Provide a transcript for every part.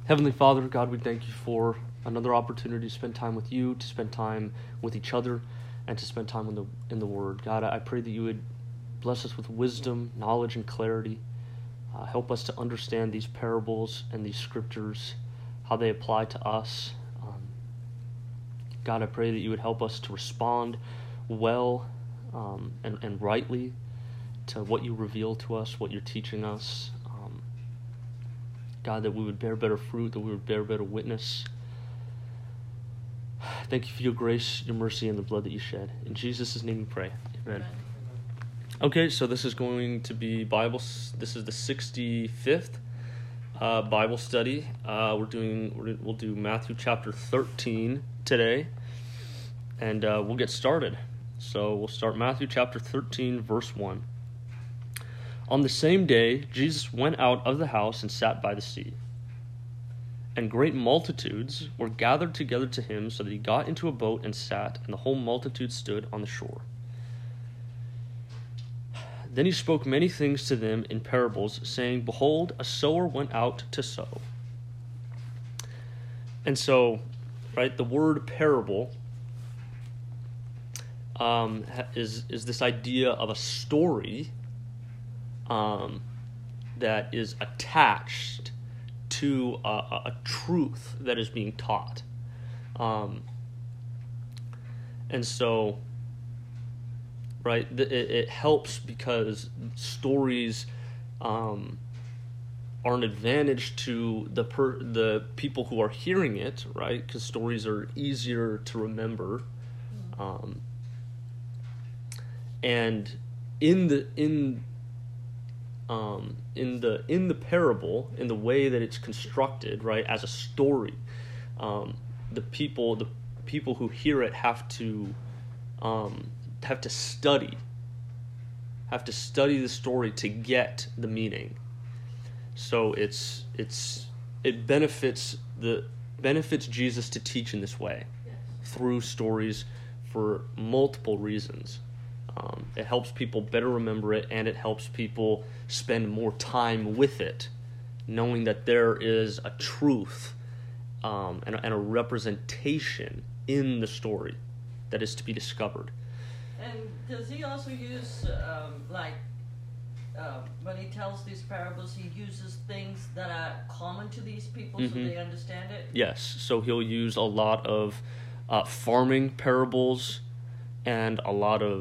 Heavenly Father, God, we thank you for another opportunity to spend time with you, to spend time with each other, and to spend time in the Word. God, I pray that you would bless us with wisdom, knowledge, and clarity. Help us to understand these parables and these scriptures, how they apply to us. God, I pray that you would help us to respond well and rightly to what you reveal to us, what you're teaching us. God, that we would bear better fruit, that we would bear better witness. Thank you for your grace, your mercy, and the blood that you shed. In Jesus' name we pray. Amen. Okay, so this is going to be this is the 65th Bible study. We'll do Matthew chapter 13 today, and we'll get started. So we'll start Matthew chapter 13, verse 1. On the same day, Jesus went out of the house and sat by the sea. And great multitudes were gathered together to him, so that he got into a boat and sat, and the whole multitude stood on the shore. Then he spoke many things to them in parables, saying, Behold, a sower went out to sow. And so, right, the word parable is this idea of a story that is attached to a truth that is being taught. And so, right, it helps because stories are an advantage to the people who are hearing it, right? Because stories are easier to remember. And in the parable, in the way that it's constructed, right, as a story, the people who hear it have to study the story to get the meaning. So it benefits Jesus to teach in this way, through stories, for multiple reasons. It helps people better remember it, and it helps people spend more time with it, knowing that there is a truth and a representation in the story that is to be discovered. And does he also use, when he tells these parables, he uses things that are common to these people so they understand it? Yes, so he'll use a lot of farming parables, and a lot of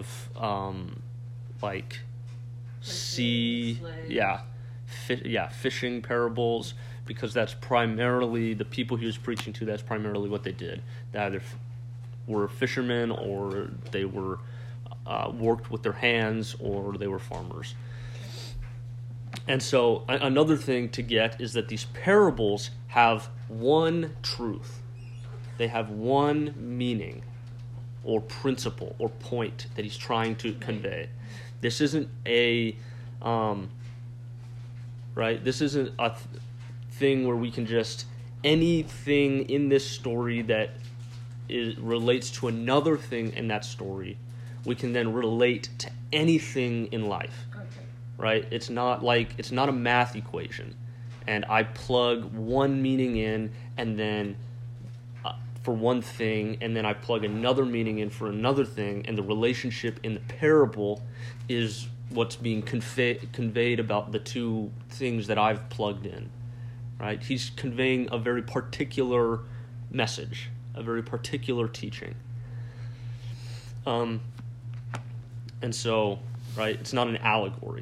fishing parables, because that's primarily the people he was preaching to. That's primarily what they did. They either were fishermen, or they were worked with their hands, or they were farmers. And so another thing to get is that these parables have one truth. They have one meaning, or principle, or point that he's trying to convey. This isn't this isn't a thing where we can just, anything in this story that relates to another thing in that story, we can then relate to anything in life. Okay. Right? It's not a math equation, and I plug one meaning in, and then for one thing, and then I plug another meaning in for another thing, and the relationship in the parable is what's being conveyed about the two things that I've plugged in, right? He's conveying a very particular message, a very particular teaching. And so, right, it's not an allegory.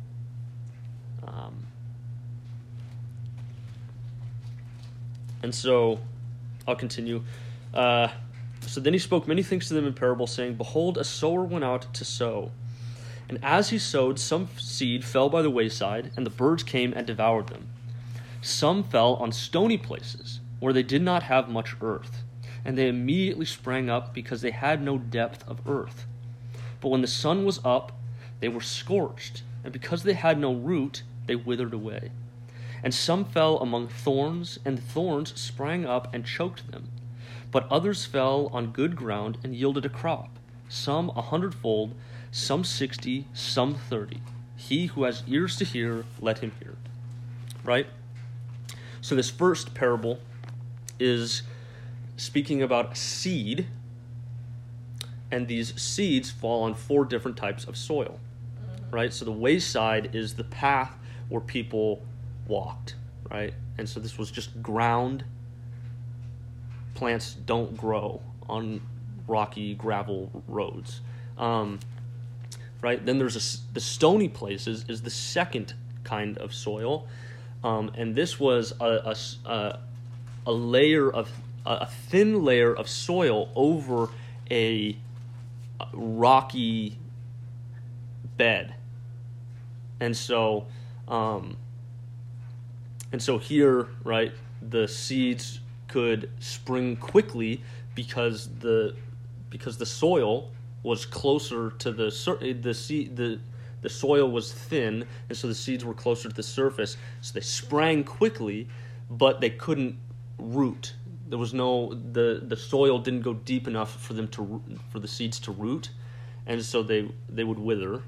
And so, I'll continue. So then he spoke many things to them in parables, saying, Behold, a sower went out to sow. And as he sowed, some seed fell by the wayside, and the birds came and devoured them. Some fell on stony places, where they did not have much earth, and they immediately sprang up, because they had no depth of earth. But when the sun was up, they were scorched, and because they had no root, they withered away. And some fell among thorns, and the thorns sprang up and choked them. But others fell on good ground and yielded a crop, some 100-fold, some 60, some 30. He who has ears to hear, let him hear. Right? So this first parable is speaking about seed, and these seeds fall on 4 different types of soil, right? So the wayside is the path where people walked, right? And so this was just ground. Plants don't grow on rocky gravel roads, right? Then there's the stony places is the second kind of soil, and this was a layer of a thin layer of soil over a rocky bed, and so here, right, the seeds could spring quickly because the soil was closer to the soil was thin, and so the seeds were closer to the surface, so they sprang quickly, but they couldn't root. There was the soil didn't go deep enough for the seeds to root, and so they would wither.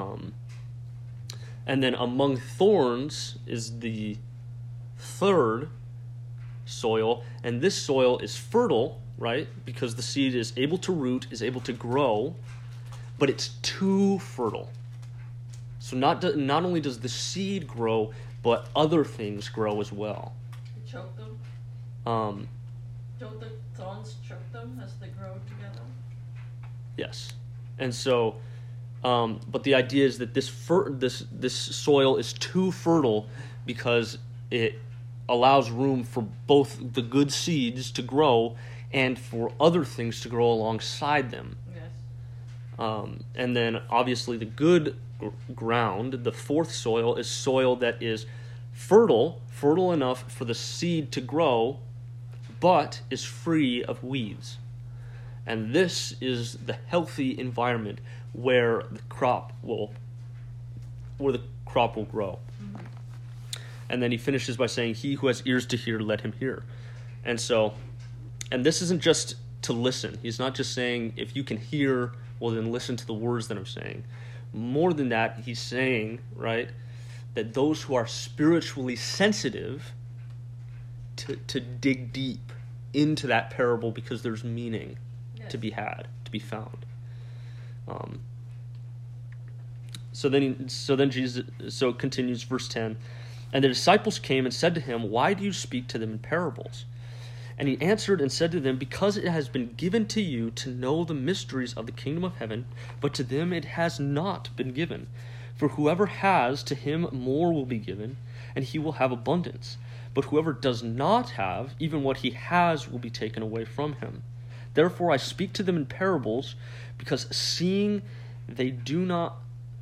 And then among thorns is the third soil, and this soil is fertile, right? Because the seed is able to root, is able to grow, but it's too fertile. So not only does the seed grow, but other things grow as well. You choke them? Don't the thorns choke them as they grow together? Yes. And so, but the idea is that this soil is too fertile because it allows room for both the good seeds to grow and for other things to grow alongside them. Yes. And then obviously the good ground, the fourth soil, is soil that is fertile enough for the seed to grow, but is free of weeds. And this is the healthy environment where the crop will grow. Mm-hmm. And then he finishes by saying, "He who has ears to hear, let him hear." And this isn't just to listen. He's not just saying, if you can hear, well then listen to the words that I'm saying. More than that, he's saying, right, that those who are spiritually sensitive to dig deep into that parable, because there's meaning to be found. So it continues, verse 10. And the disciples came and said to him, "Why do you speak to them in parables?" And he answered and said to them, "Because it has been given to you to know the mysteries of the kingdom of heaven, but to them it has not been given. For whoever has, to him more will be given, and he will have abundance. But whoever does not have, even what he has will be taken away from him. Therefore I speak to them in parables, because seeing they do not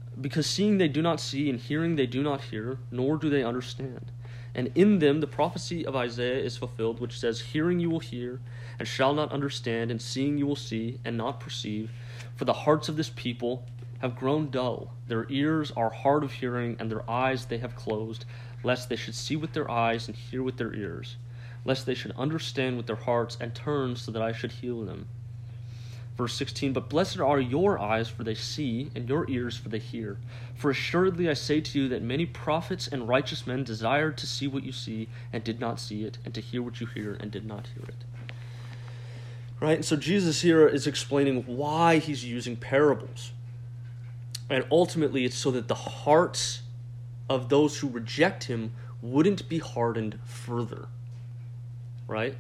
see, and hearing they do not hear, nor do they understand. And in them the prophecy of Isaiah is fulfilled, which says, Hearing you will hear, and shall not understand, and seeing you will see, and not perceive. For the hearts of this people have grown dull. Their ears are hard of hearing, and their eyes they have closed, lest they should see with their eyes and hear with their ears, lest they should understand with their hearts and turn so that I should heal them." Verse 16, "But blessed are your eyes, for they see, and your ears, for they hear. For assuredly I say to you that many prophets and righteous men desired to see what you see, and did not see it, and to hear what you hear, and did not hear it." Right? And so Jesus here is explaining why he's using parables. And ultimately it's so that the hearts of those who reject him wouldn't be hardened further. Right?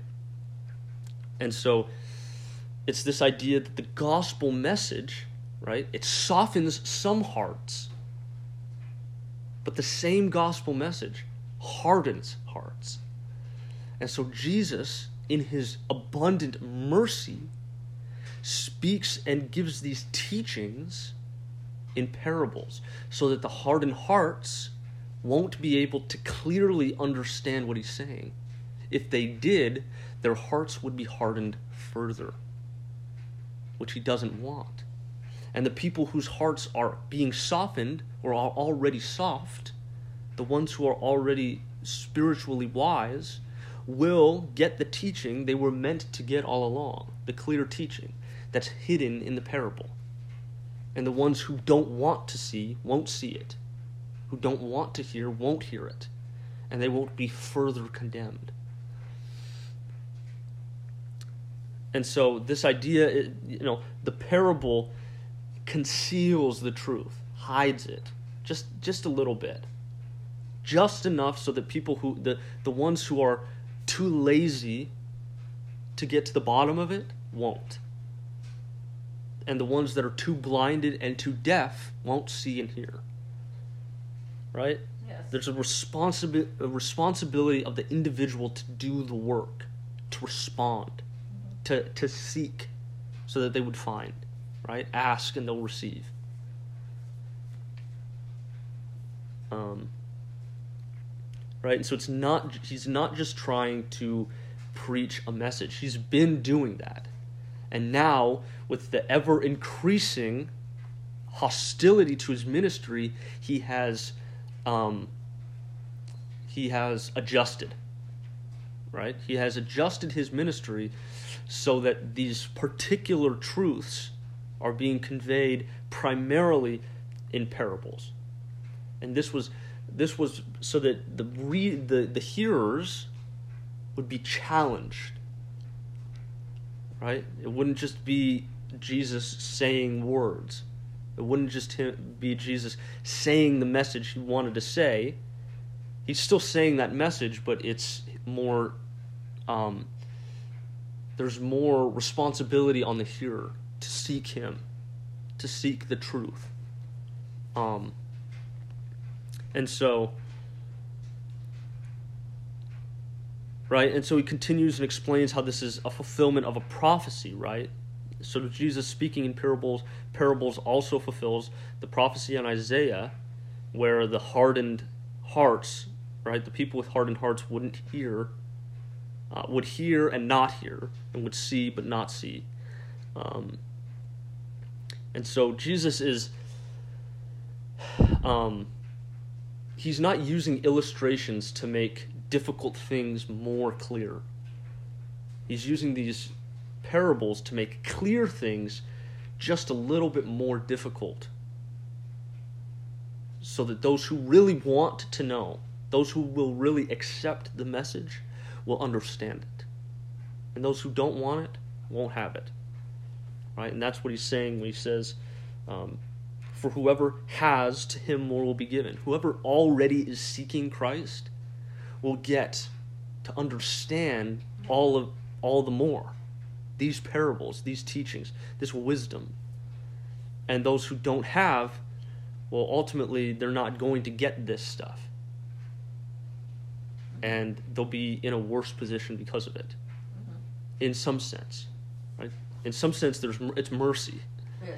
And so it's this idea that the gospel message, right, it softens some hearts, but the same gospel message hardens hearts. And so Jesus, in his abundant mercy, speaks and gives these teachings in parables so that the hardened hearts won't be able to clearly understand what he's saying. If they did, their hearts would be hardened further, which he doesn't want. And the people whose hearts are being softened or are already soft, the ones who are already spiritually wise, will get the teaching they were meant to get all along, the clear teaching that's hidden in the parable. And the ones who don't want to see won't see it, who don't want to hear won't hear it. and they won't be further condemned. And so this idea, the parable conceals the truth, hides it, just a little bit. Just enough so that people the ones who are too lazy to get to the bottom of it won't. And the ones that are too blinded and too deaf won't see and hear. Right? Yes. There's a responsibility of the individual to do the work, to respond, to seek, so that they would find. Right? Ask and they'll receive. Right? And so he's not just trying to preach a message. He's been doing that. And now, with the ever-increasing hostility to his ministry, he has adjusted. Right? He has adjusted his ministry so that these particular truths are being conveyed primarily in parables. And this was so that the hearers would be challenged. Right? It wouldn't just be Jesus saying words. It wouldn't just be Jesus saying the message he wanted to say. He's still saying that message, but it's more, there's more responsibility on the hearer to seek him, to seek the truth. And so, right? And so he continues and explains how this is a fulfillment of a prophecy, right? So Jesus speaking in parables also fulfills the prophecy on Isaiah, where the hardened hearts, right? The people with hardened hearts would hear and not hear, and would see but not see. And so Jesus is, he's not using illustrations to make difficult things more clear. He's using these parables to make clear things just a little bit more difficult, so that those who really want to know, those who will really accept the message, will understand it. And those who don't want it won't have it. Right? And that's what he's saying when he says, for whoever has, to him more will be given. Whoever already is seeking Christ will get to understand all the more. These parables, these teachings, this wisdom. And those who don't have, well, ultimately, they're not going to get this stuff. And they'll be in a worse position because of it. In some sense. Right? In some sense, it's mercy. Yes.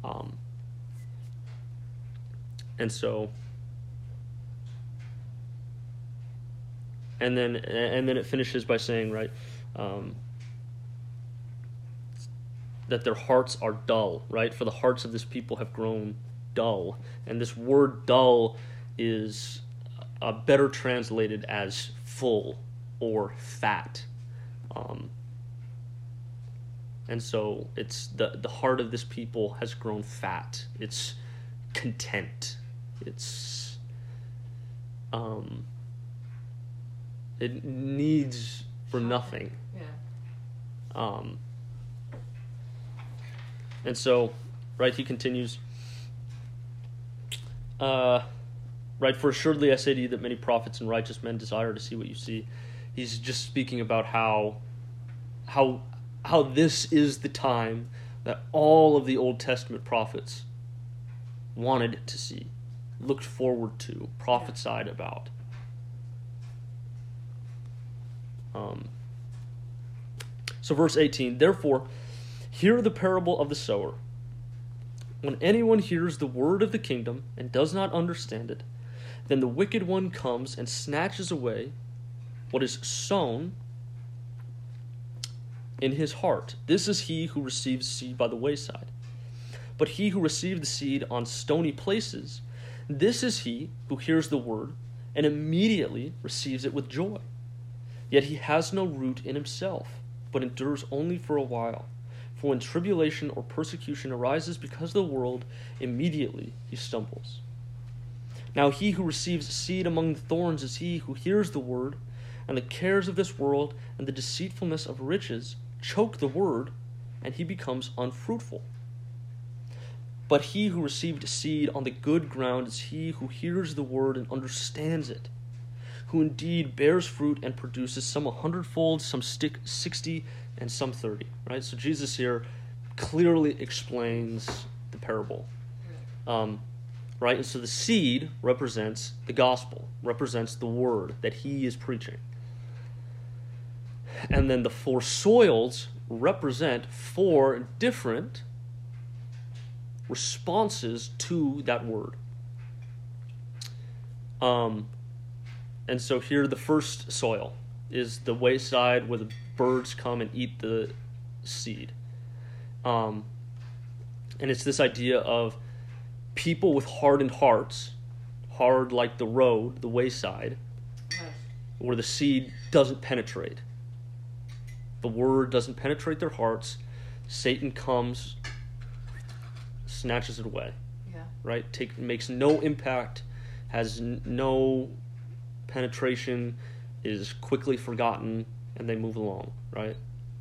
And so, and then it finishes by saying, right, that their hearts are dull, right? For the hearts of this people have grown dull. And this word dull is better translated as full or fat. And so it's the heart of this people has grown fat. It's content. It's it needs for nothing. Yeah. And so, right, he continues, right, for assuredly I say to you that many prophets and righteous men desire to see what you see. He's just speaking about how this is the time that all of the Old Testament prophets wanted to see, looked forward to, prophesied about. So verse 18, therefore, hear the parable of the sower. When anyone hears the word of the kingdom and does not understand it, then the wicked one comes and snatches away what is sown in his heart. This is he who receives seed by the wayside. But he who received the seed on stony places, this is he who hears the word and immediately receives it with joy. Yet he has no root in himself, but endures only for a while. For when tribulation or persecution arises because of the world, immediately he stumbles. Now he who receives seed among the thorns is he who hears the word, and the cares of this world and the deceitfulness of riches choke the word, and he becomes unfruitful. But he who received seed on the good ground is he who hears the word and understands it, who indeed bears fruit and produces some 100-fold, some 60, and some 30. Right? So Jesus here clearly explains the parable. Right? And so the seed represents the gospel, represents the word that he is preaching. And then the 4 soils represent 4 different responses to that word. And so here the first soil is the wayside where the birds come and eat the seed. And it's this idea of people with hardened hearts, hard like the road, the wayside, where the seed doesn't penetrate. The word doesn't penetrate their hearts. Satan comes, snatches it away. Yeah. Right? Makes no impact, has no penetration, is quickly forgotten, and they move along. Right?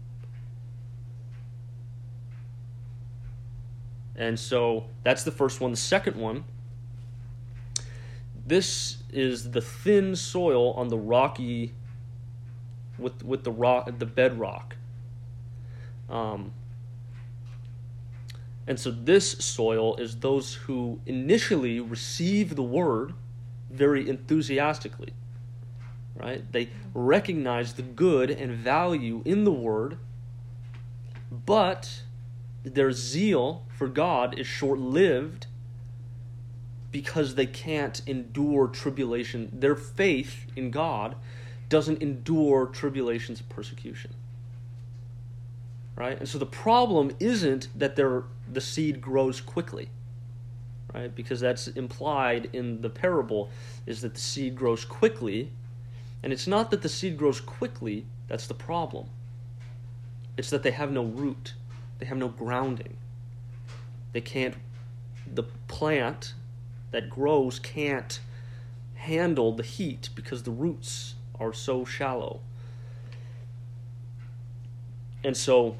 And so that's the first one. The second one, this is the thin soil on the rocky, with the rock, the bedrock. And so this soil is those who initially receive the word very enthusiastically. Right? They recognize the good and value in the word, but their zeal for God is short-lived because they can't endure tribulation. Their faith in God doesn't endure tribulations and persecution. Right? And so the problem isn't that the seed grows quickly. Right? Because that's implied in the parable, is that the seed grows quickly. And it's not that the seed grows quickly that's the problem. It's that they have no root. They have no grounding. The plant that grows can't handle the heat because the roots are so shallow. And so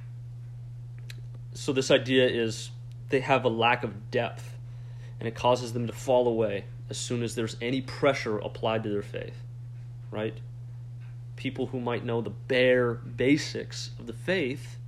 this idea is they have a lack of depth, and it causes them to fall away as soon as there's any pressure applied to their faith. Right? People who might know the bare basics of the faith,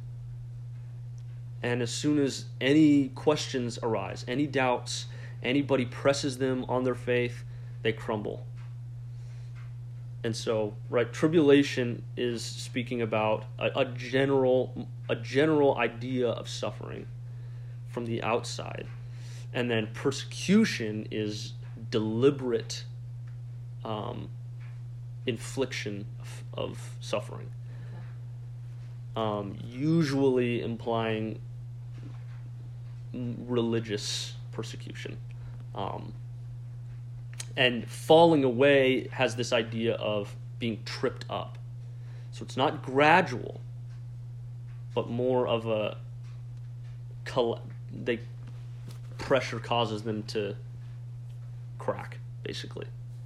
and as soon as any questions arise, any doubts, anybody presses them on their faith, they crumble. And so, right, tribulation is speaking about a general idea of suffering from the outside. And then persecution is deliberate infliction of suffering. Usually implying religious persecution. And falling away has this idea of being tripped up. So it's not gradual, but more of pressure causes them to crack, basically.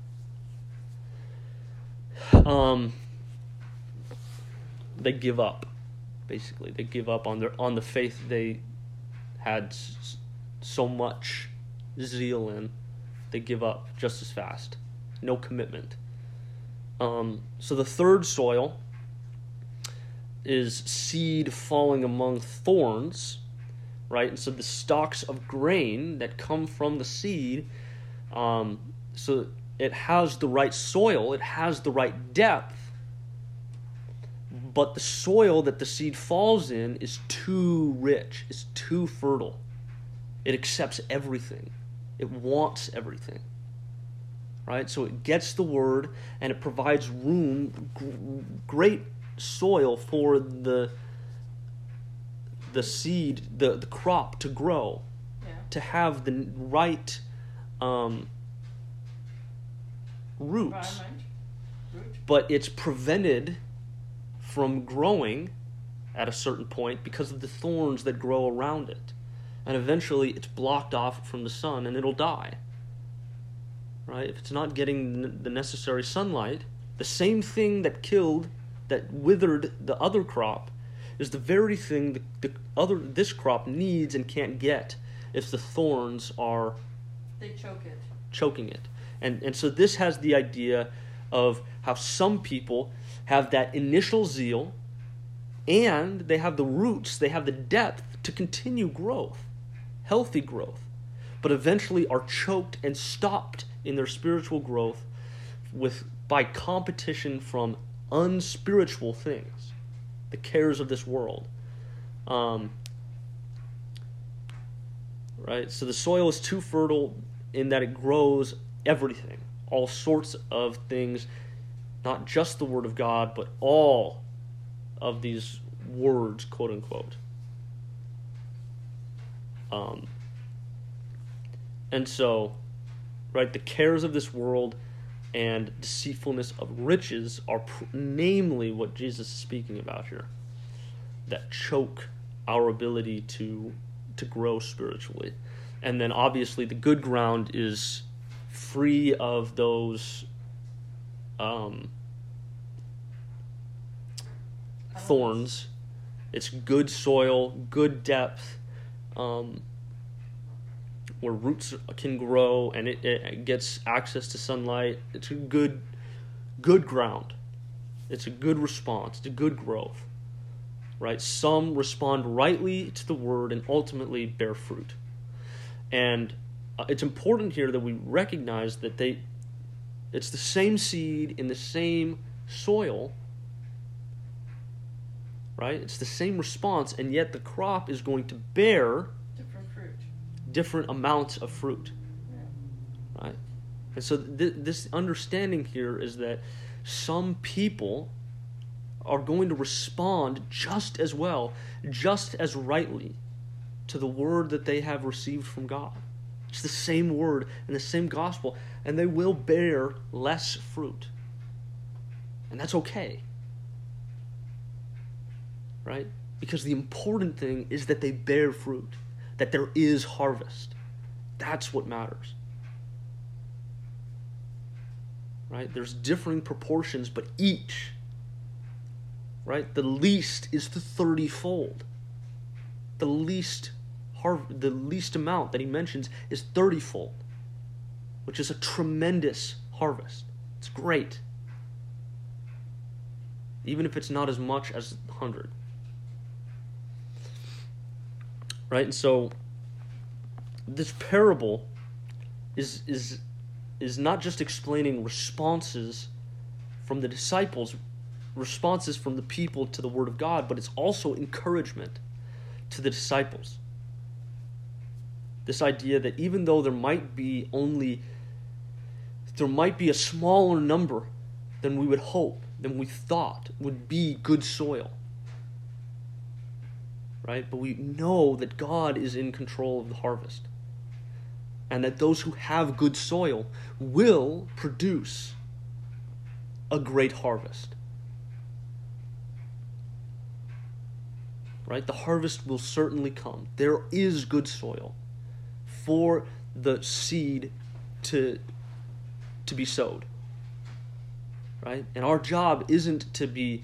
They give up, basically. They give up on the faith they had so much zeal in. They give up just as fast. No commitment. So the third soil is seed falling among thorns, right? And so the stalks of grain that come from the seed, so it has the right soil, it has the right depth, but the soil that the seed falls in is too rich, it's too fertile. It accepts everything. It wants everything. Right? So it gets the word and it provides room, great soil for the seed, the crop to grow, to have the right roots. But it's prevented from growing at a certain point because of the thorns that grow around it. And eventually it's blocked off from the sun and it'll die. right? If it's not getting the necessary sunlight, the same thing that withered the other crop is the very thing this crop needs and can't get if the thorns are They choking it. And so this has the idea of how some people have that initial zeal, and they have the roots, they have the depth to continue growth, healthy growth, but eventually are choked and stopped in their spiritual growth by competition from unspiritual things, the cares of this world. Right? So the soil is too fertile in that it grows everything, all sorts of things, not just the Word of God, but all of these words, quote unquote. And so, right, the cares of this world and deceitfulness of riches are namely what Jesus is speaking about here, that choke our ability to grow spiritually. And then obviously the good ground is free of those thorns. It's good soil, good depth, where roots can grow and it gets access to sunlight. It's a good ground. It's a good response. It's a good growth. Right? Some respond rightly to the word and ultimately bear fruit. And it's important here that we recognize that it's the same seed in the same soil, right? It's the same response, and yet the crop is going to bear different amounts of fruit, right? And so this understanding here is that some people are going to respond just as well, just as rightly to the word that they have received from God. It's the same word and the same gospel, and they will bear less fruit. And that's okay. Right? Because the important thing is that they bear fruit, that there is harvest. That's what matters. Right? There's differing proportions, but each, right? The least is the 30-fold. The least amount that he mentions is 30-fold, which is a tremendous harvest. It's great. Even if it's not as much as 100. Right? And so this parable is not just explaining responses from the disciples, responses from the people to the Word of God, but it's also encouragement to the disciples. This idea that even though there might be a smaller number than we would hope, than we thought would be good soil, right? But we know that God is in control of the harvest, and that those who have good soil will produce a great harvest. Right? The harvest will certainly come. There is good soil for the seed to be sowed. Right? And our job isn't to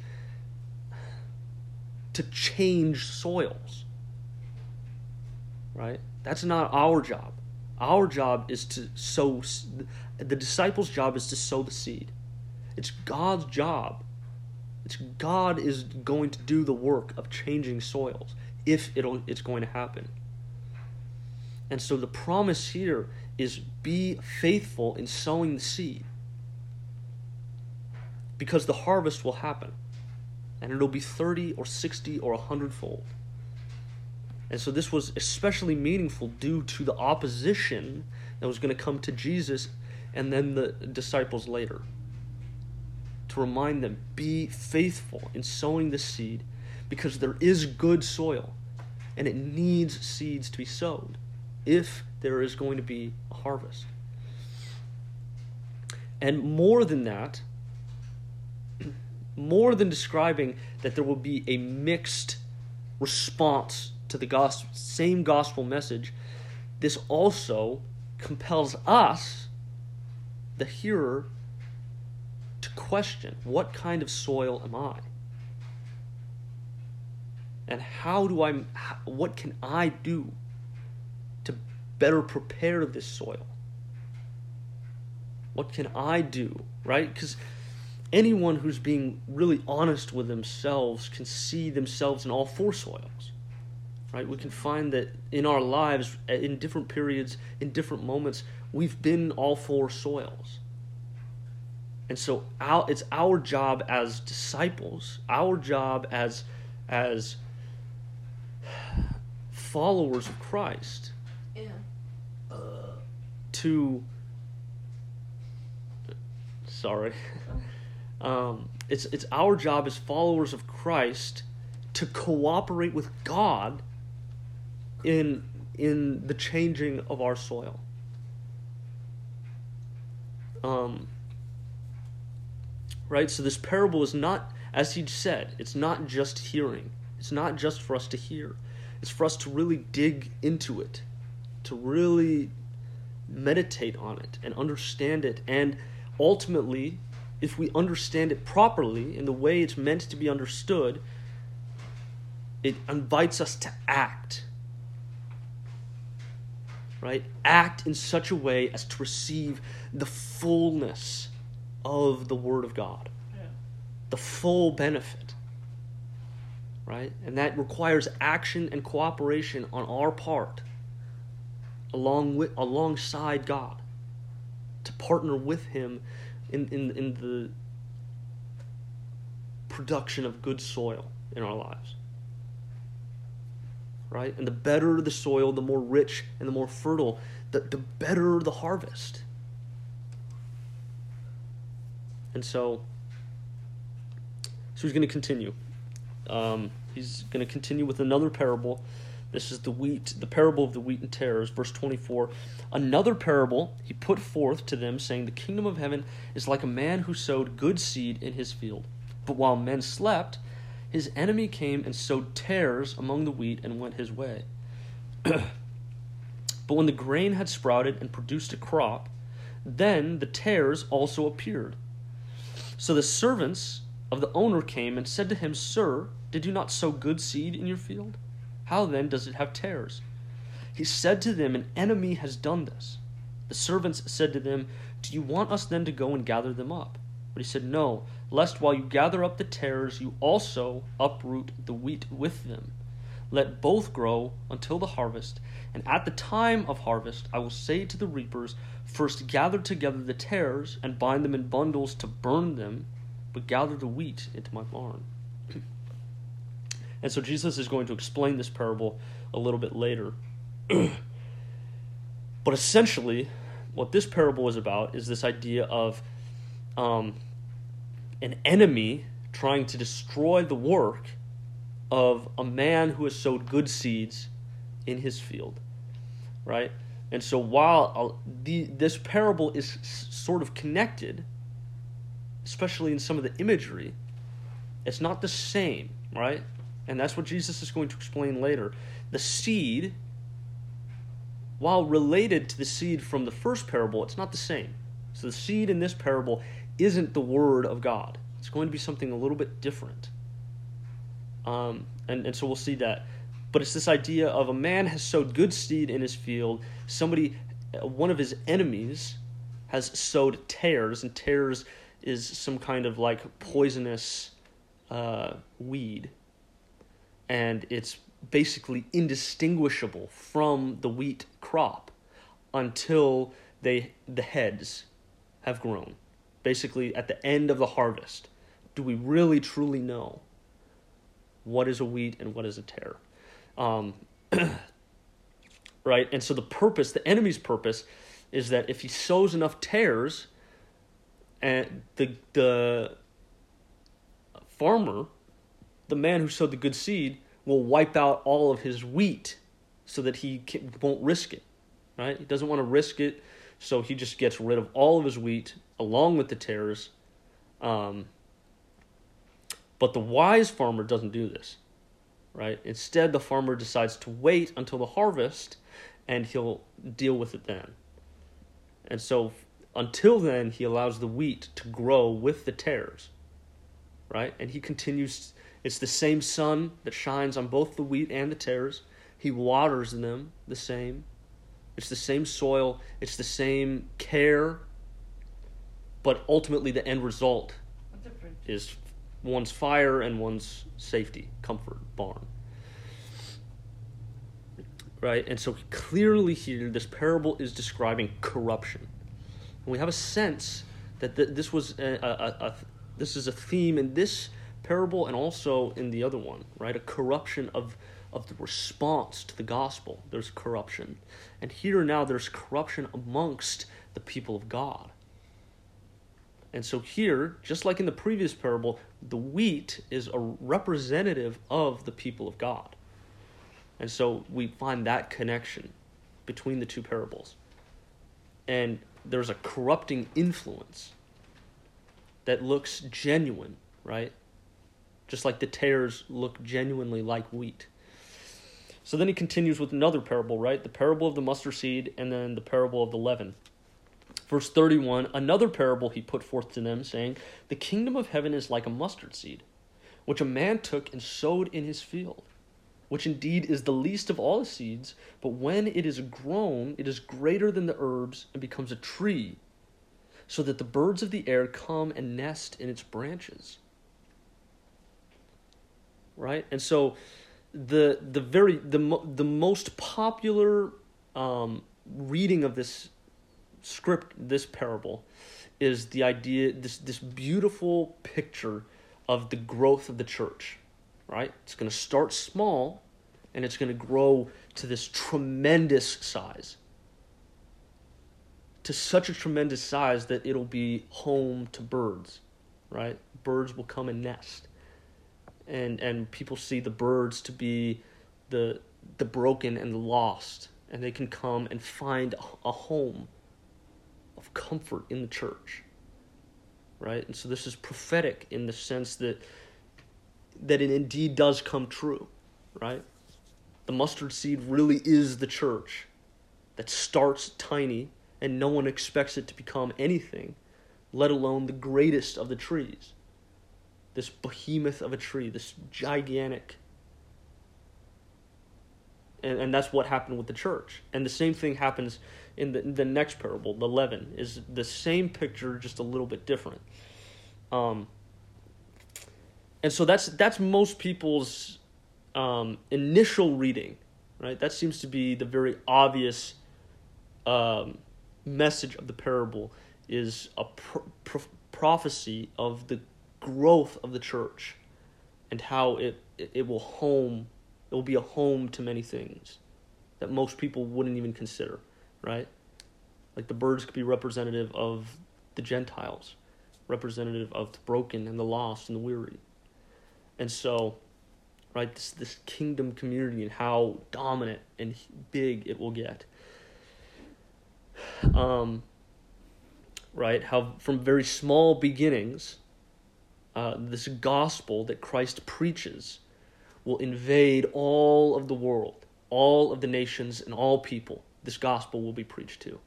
change soils. Right? That's not our job. Our job is to sow. The disciples' job is to sow the seed. It's God's job. God is going to do the work of changing soils if it's going to happen. And so the promise here is be faithful in sowing the seed, because the harvest will happen, and it'll be 30 or 60 or 100-fold. And so this was especially meaningful due to the opposition that was going to come to Jesus and then the disciples later. To remind them, be faithful in sowing the seed, because there is good soil and it needs seeds to be sowed if there is going to be a harvest. And more than that, more than describing that there will be a mixed response to the same gospel message, this also compels us the hearer to question, what kind of soil am I? And what can I do to better prepare this soil? What can I do, right? Because anyone who's being really honest with themselves can see themselves in all four soils, right? We can find that in our lives, in different periods, in different moments, we've been all four soils. And so it's our job as disciples, our job as followers of Christ, to it's our job as followers of Christ to cooperate with God in the changing of our soil. Right? So this parable is not, as he said, it's not just hearing. It's not just for us to hear. It's for us to really dig into it, to really meditate on it and understand it. And ultimately, if we understand it properly in the way it's meant to be understood, it invites us to act. Right? Act in such a way as to receive the fullness of the Word of God. Yeah. The full benefit. Right? And that requires action and cooperation on our part, alongside God, to partner with Him in the production of good soil in our lives. Right? And the better the soil, the more rich and the more fertile, the better the harvest. And so he's going to continue. He's going to continue with another parable. This is the parable of the wheat and tares, verse 24. Another parable he put forth to them, saying, the kingdom of heaven is like a man who sowed good seed in his field. But while men slept, his enemy came and sowed tares among the wheat and went his way. But when the grain had sprouted and produced a crop, then the tares also appeared. So the servants of the owner came and said to him, Sir, did you not sow good seed in your field? How then does it have tares? He said to them, An enemy has done this. The servants said to them, Do you want us then to go and gather them up? But he said, No, lest while you gather up the tares, you also uproot the wheat with them. Let both grow until the harvest, and at the time of harvest I will say to the reapers, First gather together the tares, and bind them in bundles to burn them, but gather the wheat into my barn. And so Jesus is going to explain this parable a little bit later. But essentially, what this parable is about is this idea of an enemy trying to destroy the work of a man who has sowed good seeds in his field, right? And so while this parable is sort of connected, especially in some of the imagery, it's not the same, right? And that's what Jesus is going to explain later. The seed, while related to the seed from the first parable, it's not the same. So the seed in this parable isn't the Word of God. It's going to be something a little bit different. And so we'll see that. But it's this idea of a man has sowed good seed in his field. One of his enemies has sowed tares, and tares is some kind of like poisonous weed. And it's basically indistinguishable from the wheat crop until the heads have grown. Basically, at the end of the harvest, do we really truly know what is a wheat and what is a tare? Right? And so the enemy's purpose is that if he sows enough tares, and the farmer, the man who sowed the good seed, will wipe out all of his wheat so that he won't risk it. Right? He doesn't want to risk it, so he just gets rid of all of his wheat along with the tares. But the wise farmer doesn't do this. Right? Instead, the farmer decides to wait until the harvest, and he'll deal with it then. And so until then, he allows the wheat to grow with the tares, right? And he continues, it's the same sun that shines on both the wheat and the tares. He waters them the same. It's the same soil. It's the same care. But ultimately, the end result is one's fire and one's safety, comfort, barn. Right? And so clearly here, this parable is describing corruption. And we have a sense that this was this is a theme in this parable and also in the other one, right? A corruption of the response to the gospel. There's corruption. And here now there's corruption amongst the people of God. And so here, just like in the previous parable, the wheat is a representative of the people of God. And so we find that connection between the two parables. And there's a corrupting influence that looks genuine, right? Just like the tares look genuinely like wheat. So then he continues with another parable, right? The parable of the mustard seed and then the parable of the leaven. Verse 31, another parable he put forth to them, saying, the kingdom of heaven is like a mustard seed, which a man took and sowed in his field, which indeed is the least of all the seeds, but when it is grown, it is greater than the herbs and becomes a tree, so that the birds of the air come and nest in its branches. Right? And so the most popular reading of this script, this parable, is the idea, this beautiful picture of the growth of the church, right? It's going to start small, and it's going to grow to this tremendous size, to such a tremendous size that it'll be home to birds, right? Birds will come and nest, and people see the birds to be the broken and the lost, and they can come and find a home of comfort in the church, right? And so this is prophetic in the sense that it indeed does come true, right? The mustard seed really is the church that starts tiny and no one expects it to become anything, let alone the greatest of the trees. This behemoth of a tree, this gigantic. And that's what happened with the church. And the same thing happens in the next parable, the leaven, is the same picture, just a little bit different. And so that's most people's initial reading, right? That seems to be the very obvious message of the parable, is a prophecy of the growth of the church and how it will be a home to many things that most people wouldn't even consider, right? Like the birds could be representative of the Gentiles, representative of the broken and the lost and the weary. And so, right, this kingdom community and how dominant and big it will get. Right, how from very small beginnings, this gospel that Christ preaches will invade all of the world, all of the nations and all people. This gospel will be preached to.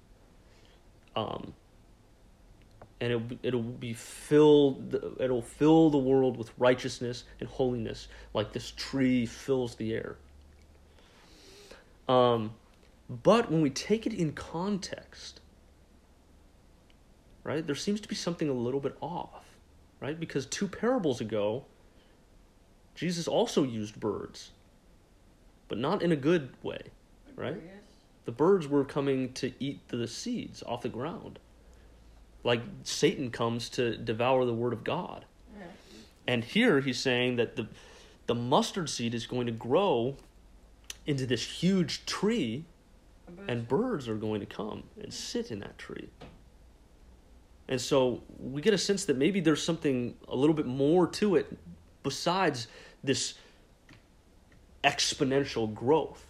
And it'll fill the world with righteousness and holiness, like this tree fills the air. But when we take it in context, right, there seems to be something a little bit off, right? Because 2 parables ago, Jesus also used birds, but not in a good way, right? Yes. The birds were coming to eat the seeds off the ground, like Satan comes to devour the word of God. Yeah. And here he's saying that the mustard seed is going to grow into this huge tree, and birds are going to come and sit in that tree. And so we get a sense that maybe there's something a little bit more to it besides this exponential growth.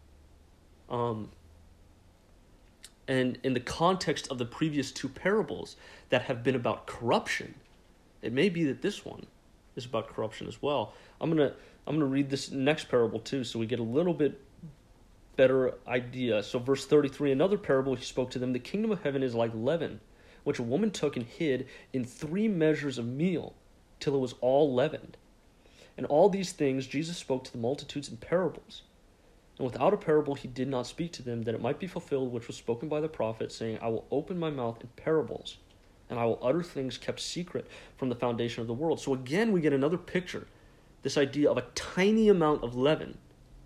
And in the context of the previous 2 parables that have been about corruption, it may be that this one is about corruption as well. I'm gonna read this next parable too, so we get a little bit better idea. So verse 33, another parable he spoke to them, the kingdom of heaven is like leaven, which a woman took and hid in 3 measures of meal, till it was all leavened. And all these things Jesus spoke to the multitudes in parables. And without a parable he did not speak to them, that it might be fulfilled which was spoken by the prophet, saying, I will open my mouth in parables, and I will utter things kept secret from the foundation of the world. So again, we get another picture. This idea of a tiny amount of leaven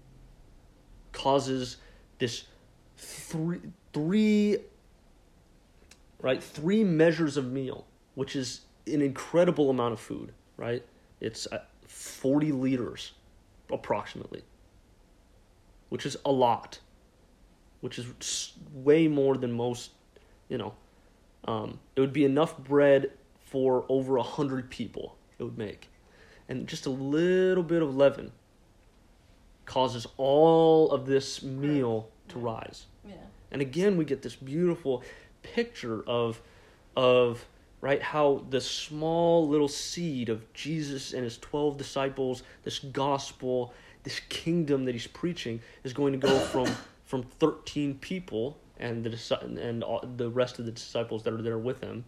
causes this three measures of meal, which is an incredible amount of food, right? It's 40 liters, approximately, which is a lot, which is way more than most, it would be enough bread for over 100 people it would make. And just a little bit of leaven causes all of this meal to rise. Yeah. And again, we get this beautiful picture of right, how the small little seed of Jesus and his 12 disciples, this gospel, this kingdom that he's preaching, is going to go from 13 people and the rest of the disciples that are there with him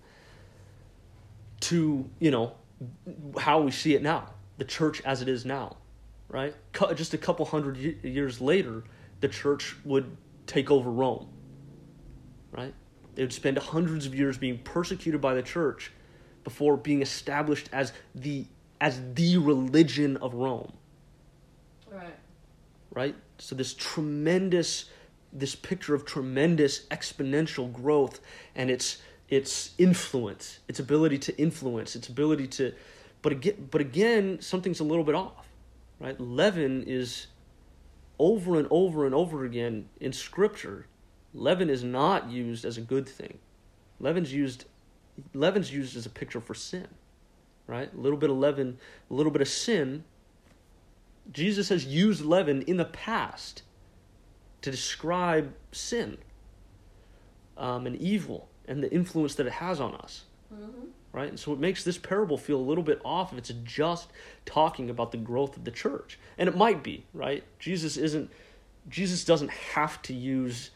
to, how we see it now, the church as it is now, right? Just a couple hundred years later, the church would take over Rome, right? They would spend hundreds of years being persecuted by the church before being established as the religion of Rome. Right? So this picture of tremendous exponential growth and its influence, its ability to influence, its ability to, but again, something's a little bit off, right? Leaven is over and over and over again in Scripture. Leaven is not used as a good thing. Leaven's used as a picture for sin, right? A little bit of leaven, a little bit of sin. Jesus has used leaven in the past to describe sin and evil and the influence that it has on us, right? And so it makes this parable feel a little bit off if it's just talking about the growth of the church. And it might be, right? Jesus doesn't have to use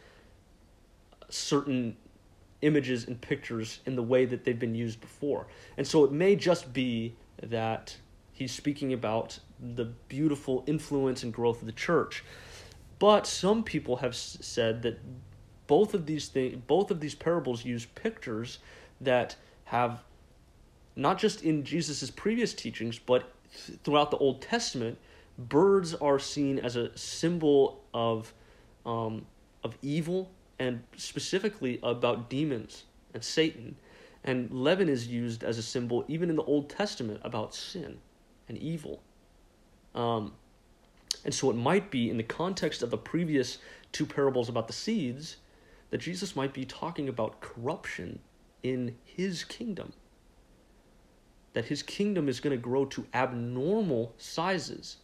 certain images and pictures in the way that they've been used before. And so it may just be that he's speaking about the beautiful influence and growth of the church. But some people have said that both of these parables use pictures that have, not just in Jesus' previous teachings, but throughout the Old Testament, birds are seen as a symbol of evil, and specifically about demons and Satan. And leaven is used as a symbol, even in the Old Testament, about sin and evil. And so it might be, in the context of the previous 2 parables about the seeds, that Jesus might be talking about corruption in his kingdom. That his kingdom is going to grow to abnormal sizes.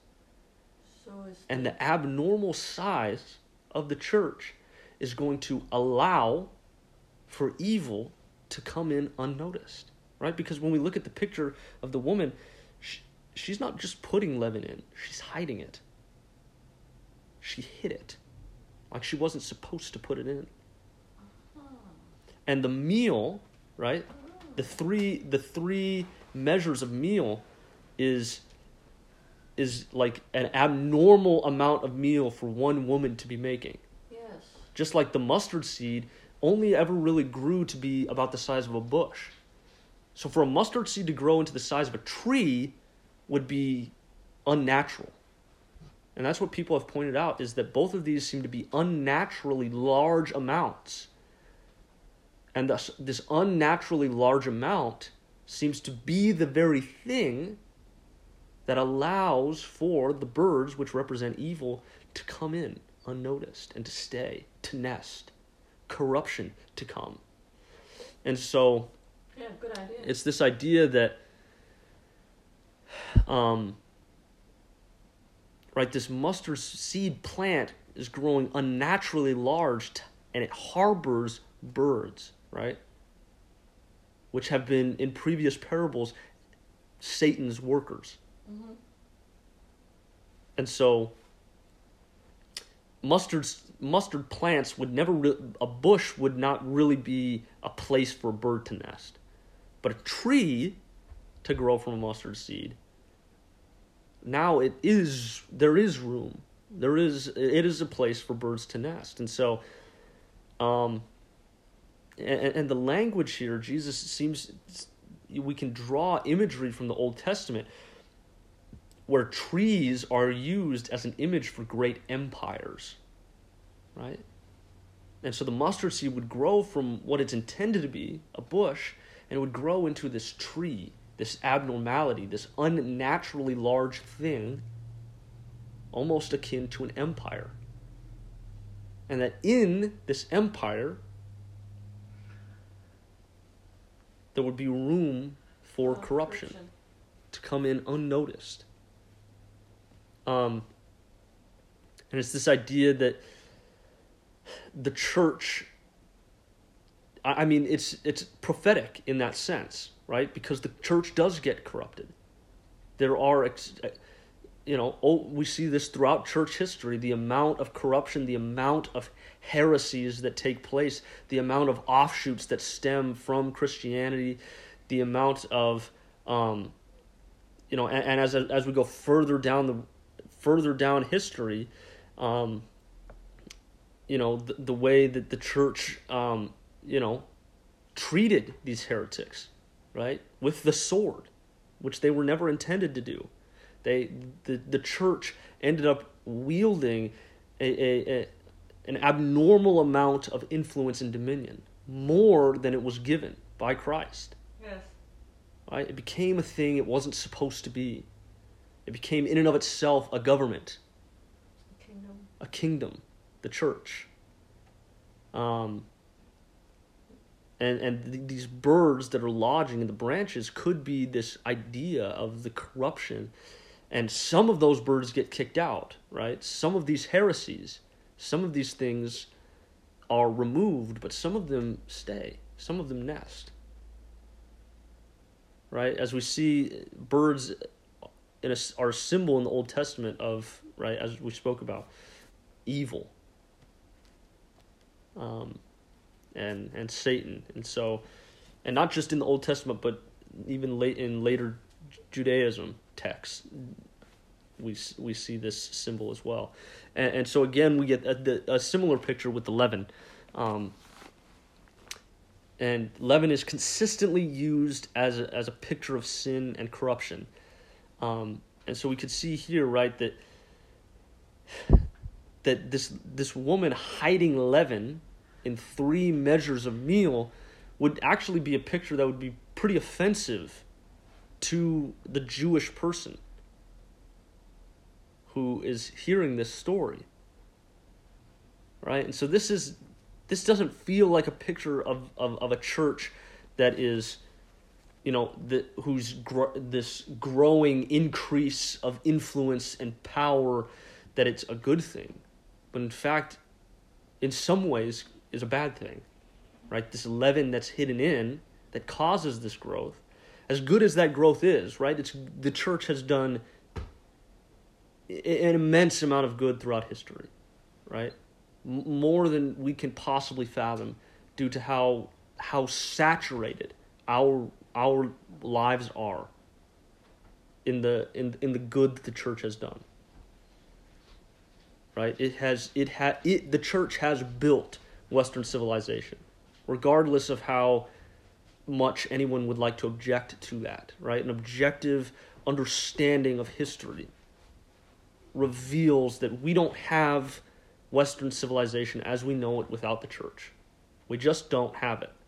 And the abnormal size of the church is going to allow for evil to come in unnoticed, right? Because when we look at the picture of the woman, she's not just putting leaven in, she's hiding it. She hid it, like she wasn't supposed to put it in. And the meal, right? The three measures of meal is like an abnormal amount of meal for one woman to be making. Just like the mustard seed only ever really grew to be about the size of a bush. So for a mustard seed to grow into the size of a tree would be unnatural. And that's what people have pointed out, is that both of these seem to be unnaturally large amounts. And thus, this unnaturally large amount seems to be the very thing that allows for the birds, which represent evil, to come in unnoticed and to stay, to nest, corruption to come. And so good idea. It's this idea that this mustard seed plant is growing unnaturally large and it harbors birds, right? Which have been, in previous parables, Satan's workers. And so mustard plants would never a bush would not really be a place for a bird to nest, but a tree to grow from a mustard seed. Now there is room. It is a place for birds to nest, and so, and the language here, Jesus seems, we can draw imagery from the Old Testament where trees are used as an image for great empires, right? And so the mustard seed would grow from what it's intended to be, a bush, and it would grow into this tree, this abnormality, this unnaturally large thing, almost akin to an empire. And that in this empire, there would be room for corruption to come in unnoticed. And it's this idea that the church, I mean, it's prophetic in that sense, right? Because the church does get corrupted. There are, we see this throughout church history, the amount of corruption, the amount of heresies that take place, the amount of offshoots that stem from Christianity, the amount of, and as we go further down history, the way that the church, treated these heretics, right, with the sword, which they were never intended to do. The church ended up wielding an abnormal amount of influence and dominion, more than it was given by Christ. Yes. Right? It became a thing it wasn't supposed to be. It became in and of itself a government, a kingdom, the church. And these birds that are lodging in the branches could be this idea of the corruption. And some of those birds get kicked out, right? Some of these heresies, some of these things are removed, but some of them stay. Some of them nest. Right? As we see, birds are a symbol in the Old Testament of, right, as we spoke about, evil. And Satan. And so, and not just in the Old Testament, but even in later Judaism texts, we see this symbol as well. And so again, we get a similar picture with the leaven. And leaven is consistently used as a picture of sin and corruption. And so we could see here, right, that this woman hiding leaven in 3 measures of meal would actually be a picture that would be pretty offensive to the Jewish person who is hearing this story, right? And so this doesn't feel like a picture of a church that is, whose this growing increase of influence and power, that it's a good thing, but in fact, in some ways, is a bad thing, right? This leaven that's hidden in that causes this growth, as good as that growth is, right? The church has done an immense amount of good throughout history, right? More than we can possibly fathom, due to how saturated our lives are in the good that the church has done. Right? The church has built Western civilization, regardless of how much anyone would like to object to that, right? An objective understanding of history reveals that we don't have Western civilization as we know it without the church. We just don't have it.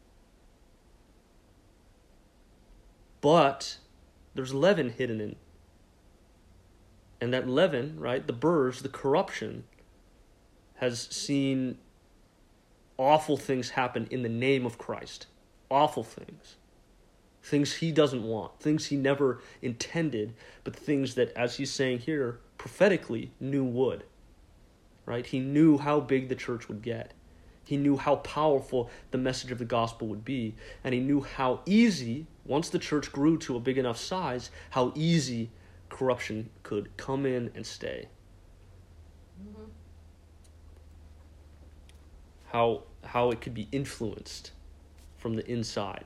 But there's leaven hidden in. And that leaven, right, the birds, the corruption, has seen awful things happen in the name of Christ. Awful things. Things he doesn't want. Things he never intended, but things that, as he's saying here, prophetically knew would. Right? He knew how big the church would get. He knew how powerful the message of the gospel would be. And he knew how easy, once the church grew to a big enough size, how easy corruption could come in and stay. how it could be influenced from the inside.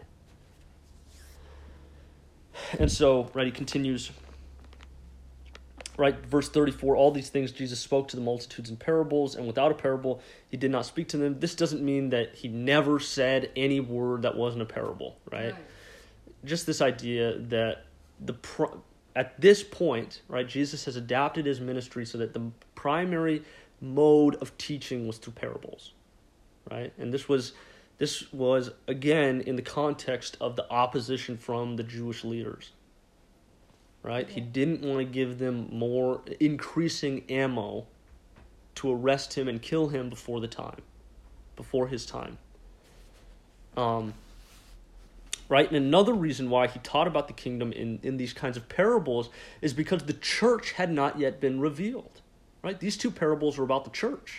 And so, right, he continues, right, verse 34, all these things Jesus spoke to the multitudes in parables, and without a parable he did not speak to them. This doesn't mean that he never said any word that wasn't a parable, right? Just this idea that at this point, right, Jesus has adapted his ministry so that the primary mode of teaching was through parables, right? And this was again in the context of the opposition from the Jewish leaders, right? He didn't want to give them more increasing ammo to arrest him and kill him before his time. Right? And another reason why he taught about the kingdom in these kinds of parables is because the church had not yet been revealed. Right? These two parables are about the church.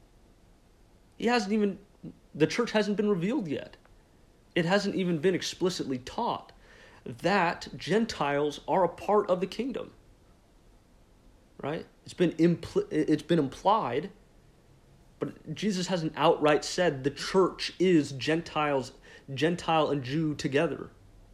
The church hasn't been revealed yet. It hasn't even been explicitly taught that Gentiles are a part of the kingdom. Right? It's been implied, but Jesus hasn't outright said the church is Gentile and Jew together.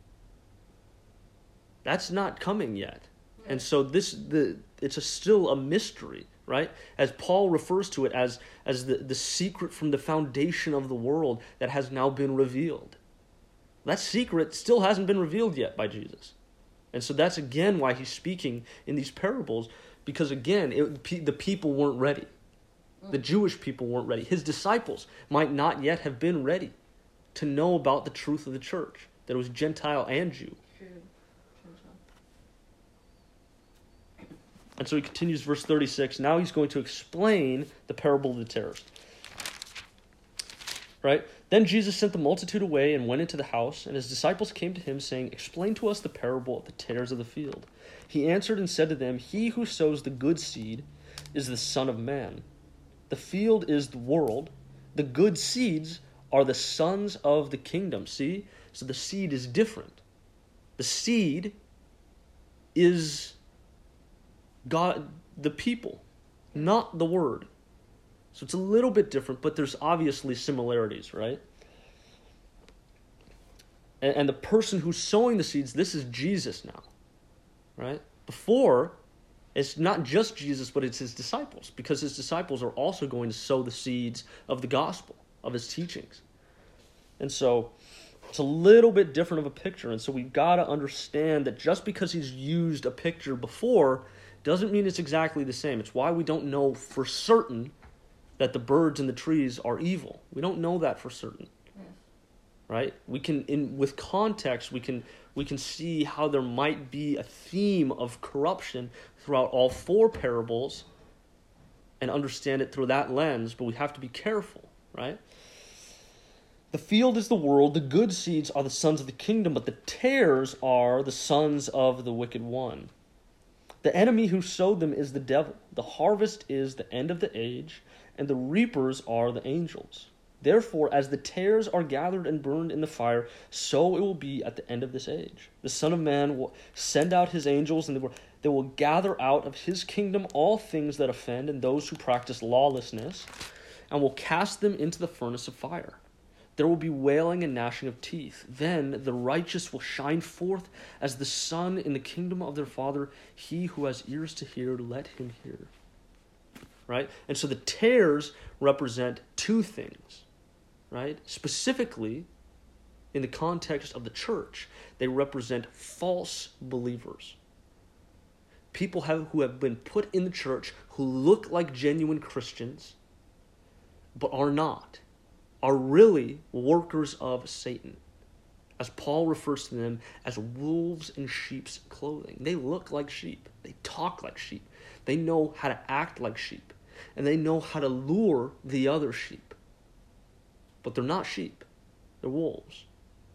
That's not coming yet. And so it's still a mystery, right? As Paul refers to it as the secret from the foundation of the world that has now been revealed. That secret still hasn't been revealed yet by Jesus. And so that's again why he's speaking in these parables, because again, the people weren't ready. The Jewish people weren't ready. His disciples might not yet have been ready to know about the truth of the church, that it was Gentile and Jew. And so he continues, verse 36. Now he's going to explain the parable of the tares. Right? Then Jesus sent the multitude away and went into the house, and his disciples came to him, saying, "Explain to us the parable of the tares of the field." He answered and said to them, "He who sows the good seed is the Son of Man. The field is the world. The good seeds are the sons of the kingdom." See? So the seed is different. The seed is God, the people, not the word. So it's a little bit different, but there's obviously similarities, right? And the person who's sowing the seeds, this is Jesus now, right? Before, it's not just Jesus, but it's his disciples, because his disciples are also going to sow the seeds of the gospel, of his teachings. And so it's a little bit different of a picture. And so we've got to understand that just because he's used a picture before doesn't mean it's exactly the same. It's why we don't know for certain that the birds and the trees are evil. We don't know that for certain. Yes. Right? We can, with context, we can see how there might be a theme of corruption throughout all four parables and understand it through that lens, but we have to be careful, right? The field is the world, the good seeds are the sons of the kingdom, but the tares are the sons of the wicked one. The enemy who sowed them is the devil. The harvest is the end of the age, and the reapers are the angels. Therefore, as the tares are gathered and burned in the fire, so it will be at the end of this age. The Son of Man will send out his angels, and they will gather out of his kingdom all things that offend and those who practice lawlessness, and will cast them into the furnace of fire. There will be wailing and gnashing of teeth. Then the righteous will shine forth as the sun in the kingdom of their Father. He who has ears to hear, let him hear. Right? And so the tares represent two things. Right? Specifically, in the context of the church, they represent false believers. People who have been put in the church who look like genuine Christians, but are not. Are really workers of Satan, as Paul refers to them as wolves in sheep's clothing. They look like sheep. They talk like sheep. They know how to act like sheep. And they know how to lure the other sheep. But they're not sheep. They're wolves.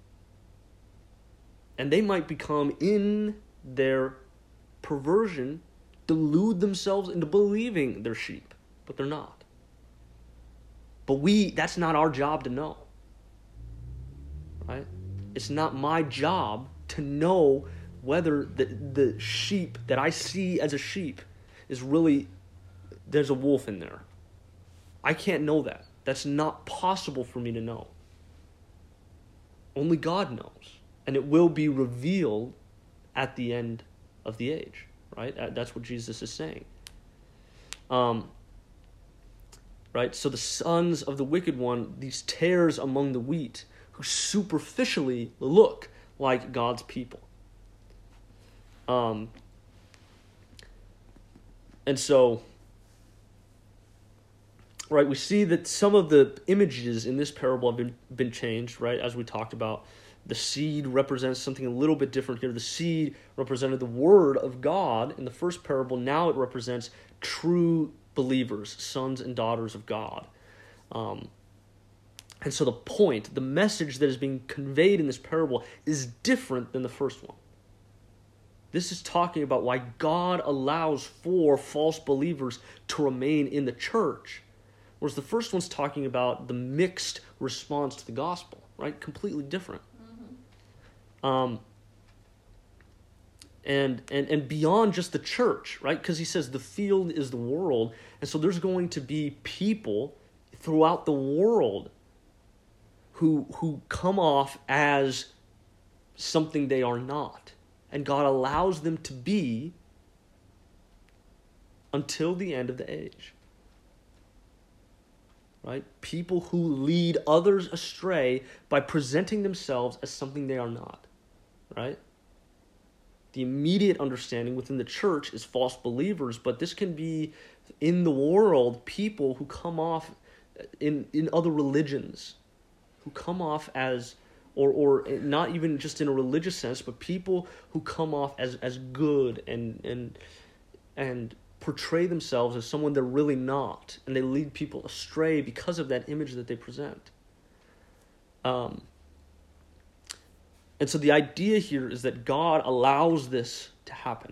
And they might become, in their perversion, delude themselves into believing they're sheep. But they're not. But that's not our job to know, right? It's not my job to know whether the sheep that I see as a sheep is really, there's a wolf in there. I can't know that. That's not possible for me to know. Only God knows. And it will be revealed at the end of the age, right? That's what Jesus is saying. Right? So the sons of the wicked one, these tares among the wheat, who superficially look like God's people. And so, right, we see that some of the images in this parable have been changed, right? As we talked about, the seed represents something a little bit different here. The seed represented the word of God in the first parable. Now it represents true believers, sons and daughters of God. And so the point, the message that is being conveyed in this parable is different than the first one. This is talking about why God allows for false believers to remain in the church. Whereas the first one's talking about the mixed response to the gospel, right? Completely different. And beyond just the church, right? Because he says the field is the world. And so there's going to be people throughout the world who come off as something they are not. And God allows them to be until the end of the age. Right? People who lead others astray by presenting themselves as something they are not. Right? The immediate understanding within the church is false believers, but this can be in the world people who come off in other religions, who come off as, or not even just in a religious sense, but people who come off as good and portray themselves as someone they're really not, and they lead people astray because of that image that they present. And so the idea here is that God allows this to happen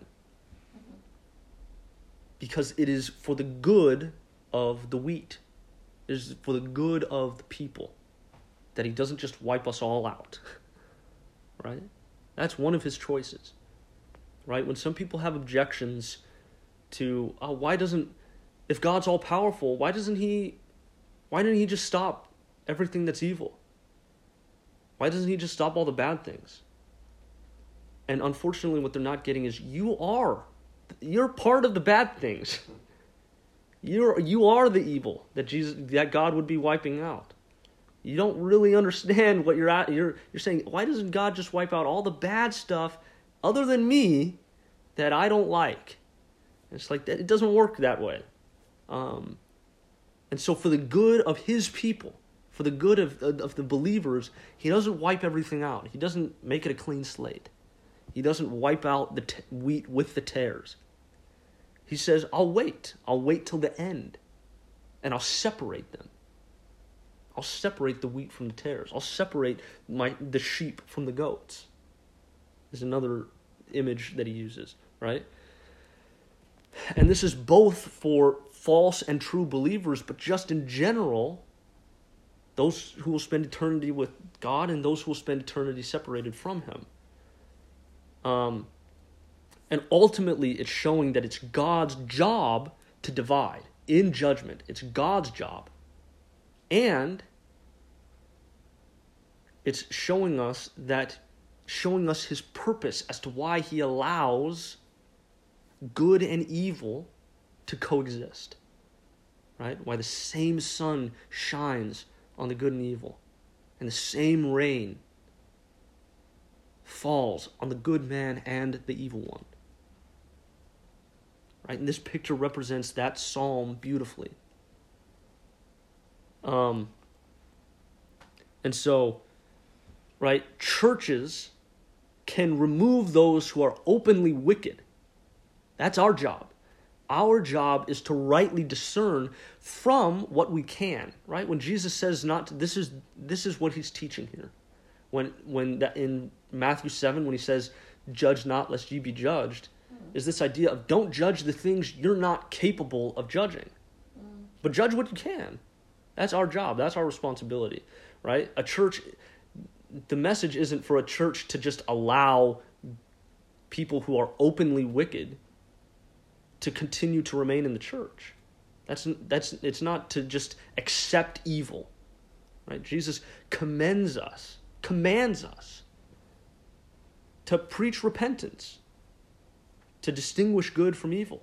because it is for the good of the wheat. It is for the good of the people that he doesn't just wipe us all out, right? That's one of his choices, right? When some people have objections to, if God's all powerful, why didn't he just stop everything that's evil? Why doesn't he just stop all the bad things? And unfortunately, what they're not getting is you're part of the bad things. You are the evil that God would be wiping out. You don't really understand what you're at. You're saying, why doesn't God just wipe out all the bad stuff other than me that I don't like? And it's like that. It doesn't work that way. And so for the good of his people, for the good of the believers, he doesn't wipe everything out. He doesn't make it a clean slate. He doesn't wipe out the wheat with the tares. He says, I'll wait. I'll wait till the end. And I'll separate them. I'll separate the wheat from the tares. I'll separate the sheep from the goats. There's another image that he uses, right? And this is both for false and true believers, but just in general, those who will spend eternity with God and those who will spend eternity separated from him. And ultimately, it's showing that it's God's job to divide in judgment. It's God's job. And it's showing us his purpose as to why he allows good and evil to coexist. Right? Why the same sun shines on the good and evil, and the same rain falls on the good man and the evil one. Right? And this picture represents that psalm beautifully. And so, right, churches can remove those who are openly wicked. That's our job. Our job is to rightly discern from what we can, right? When Jesus says not to, this is what he's teaching here. When that in Matthew 7, when he says, judge not lest ye be judged, is this idea of don't judge the things you're not capable of judging. But judge what you can. That's our job. That's our responsibility, right? A church, the message isn't for a church to just allow people who are openly wicked to continue to remain in the church. It's not to just accept evil, right? Jesus commands us to preach repentance, to distinguish good from evil.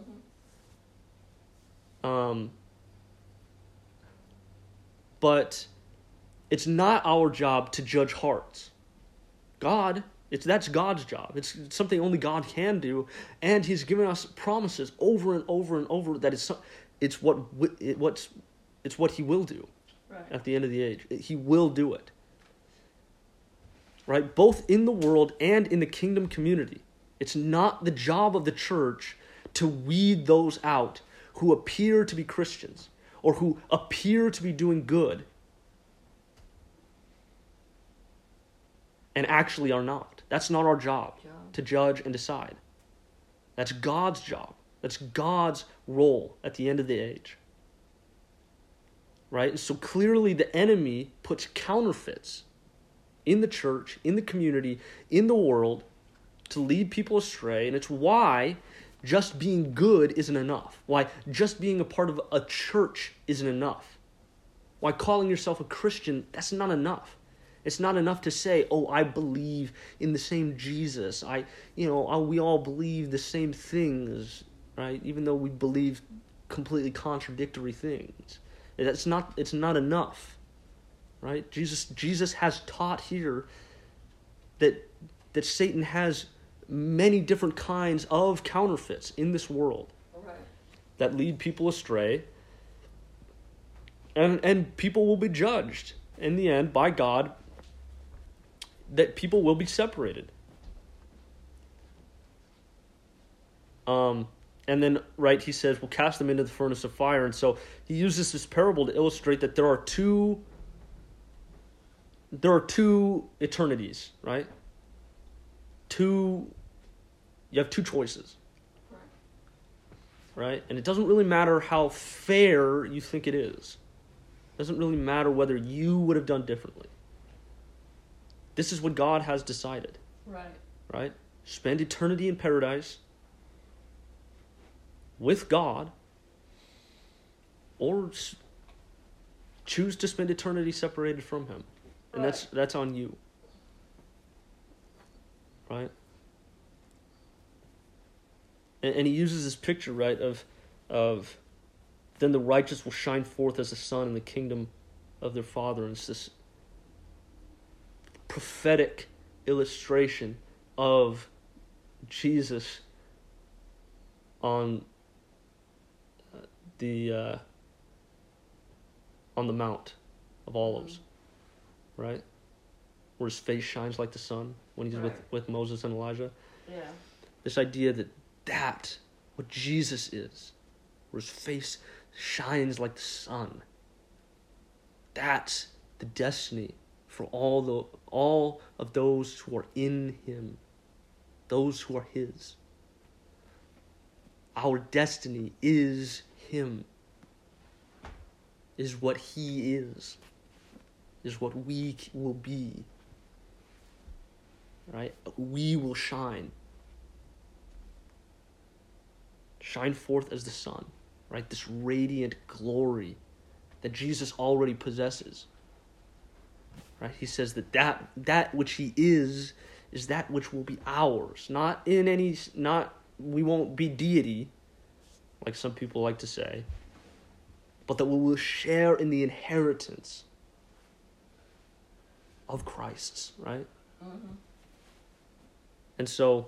But it's not our job to judge hearts. That's God's job. It's something only God can do, and He's given us promises over and over and over that it's what He will do. Right. At the end of the age. He will do it. Right? Both in the world and in the kingdom community. It's not the job of the church to weed those out who appear to be Christians or who appear to be doing good and actually are not. That's not our job to judge and decide. That's God's job. That's God's role at the end of the age. Right? And so clearly the enemy puts counterfeits in the church, in the community, in the world to lead people astray. And it's why just being good isn't enough. Why just being a part of a church isn't enough. Why calling yourself a Christian, that's not enough. It's not enough to say, oh, I believe in the same Jesus. We all believe the same things, right? Even though we believe completely contradictory things. It's not enough, right? Jesus has taught here that Satan has many different kinds of counterfeits in this world that lead people astray, and people will be judged in the end by God. That people will be separated. And then, right, he says, we'll cast them into the furnace of fire. And so he uses this parable to illustrate that there are two eternities, right? You have two choices. Right? And it doesn't really matter how fair you think it is. It doesn't really matter whether you would have done differently. This is what God has decided. Right? Spend eternity in paradise with God, or choose to spend eternity separated from Him. And that's on you. Right? And he uses this picture, right, of then the righteous will shine forth as the sun in the kingdom of their Father. And it's this prophetic illustration of Jesus on the Mount of Olives, right? Where his face shines like the sun when he's with Moses and Elijah. Yeah. This idea that what Jesus is, where his face shines like the sun, that's the destiny for all of those who are in Him, those who are His. Our destiny is Him, is what He is what we will be. Right? We will shine forth as the sun, right? This radiant glory that Jesus already possesses. Right? He says that which He is that which will be ours. We won't be deity, like some people like to say, but that we will share in the inheritance of Christ's, right? Mm-hmm. And so,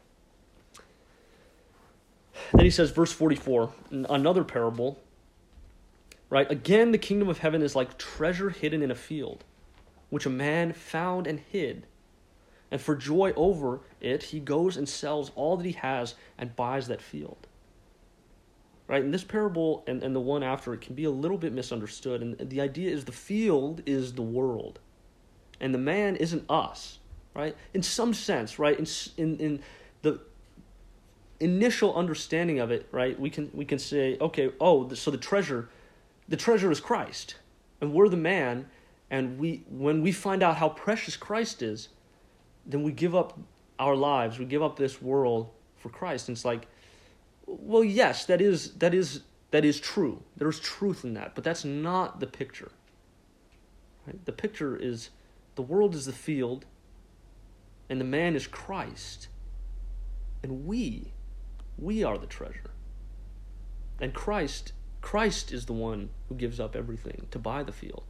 then he says, verse 44, another parable, right? Again, the kingdom of heaven is like treasure hidden in a field, which a man found and hid. And for joy over it, he goes and sells all that he has and buys that field. Right? And this parable and the one after it can be a little bit misunderstood. And the idea is the field is the world. And the man isn't us. Right? In some sense, right? In the initial understanding of it, right? We can say, okay, so the treasure is Christ. And we're the man. And when we find out how precious Christ is, then we give up our lives, we give up this world for Christ. And it's like, well, yes, that is That is true. There's truth in that, but that's not the picture. Right? The picture is the world is the field, and the man is Christ. And we are the treasure. And Christ is the one who gives up everything to buy the field.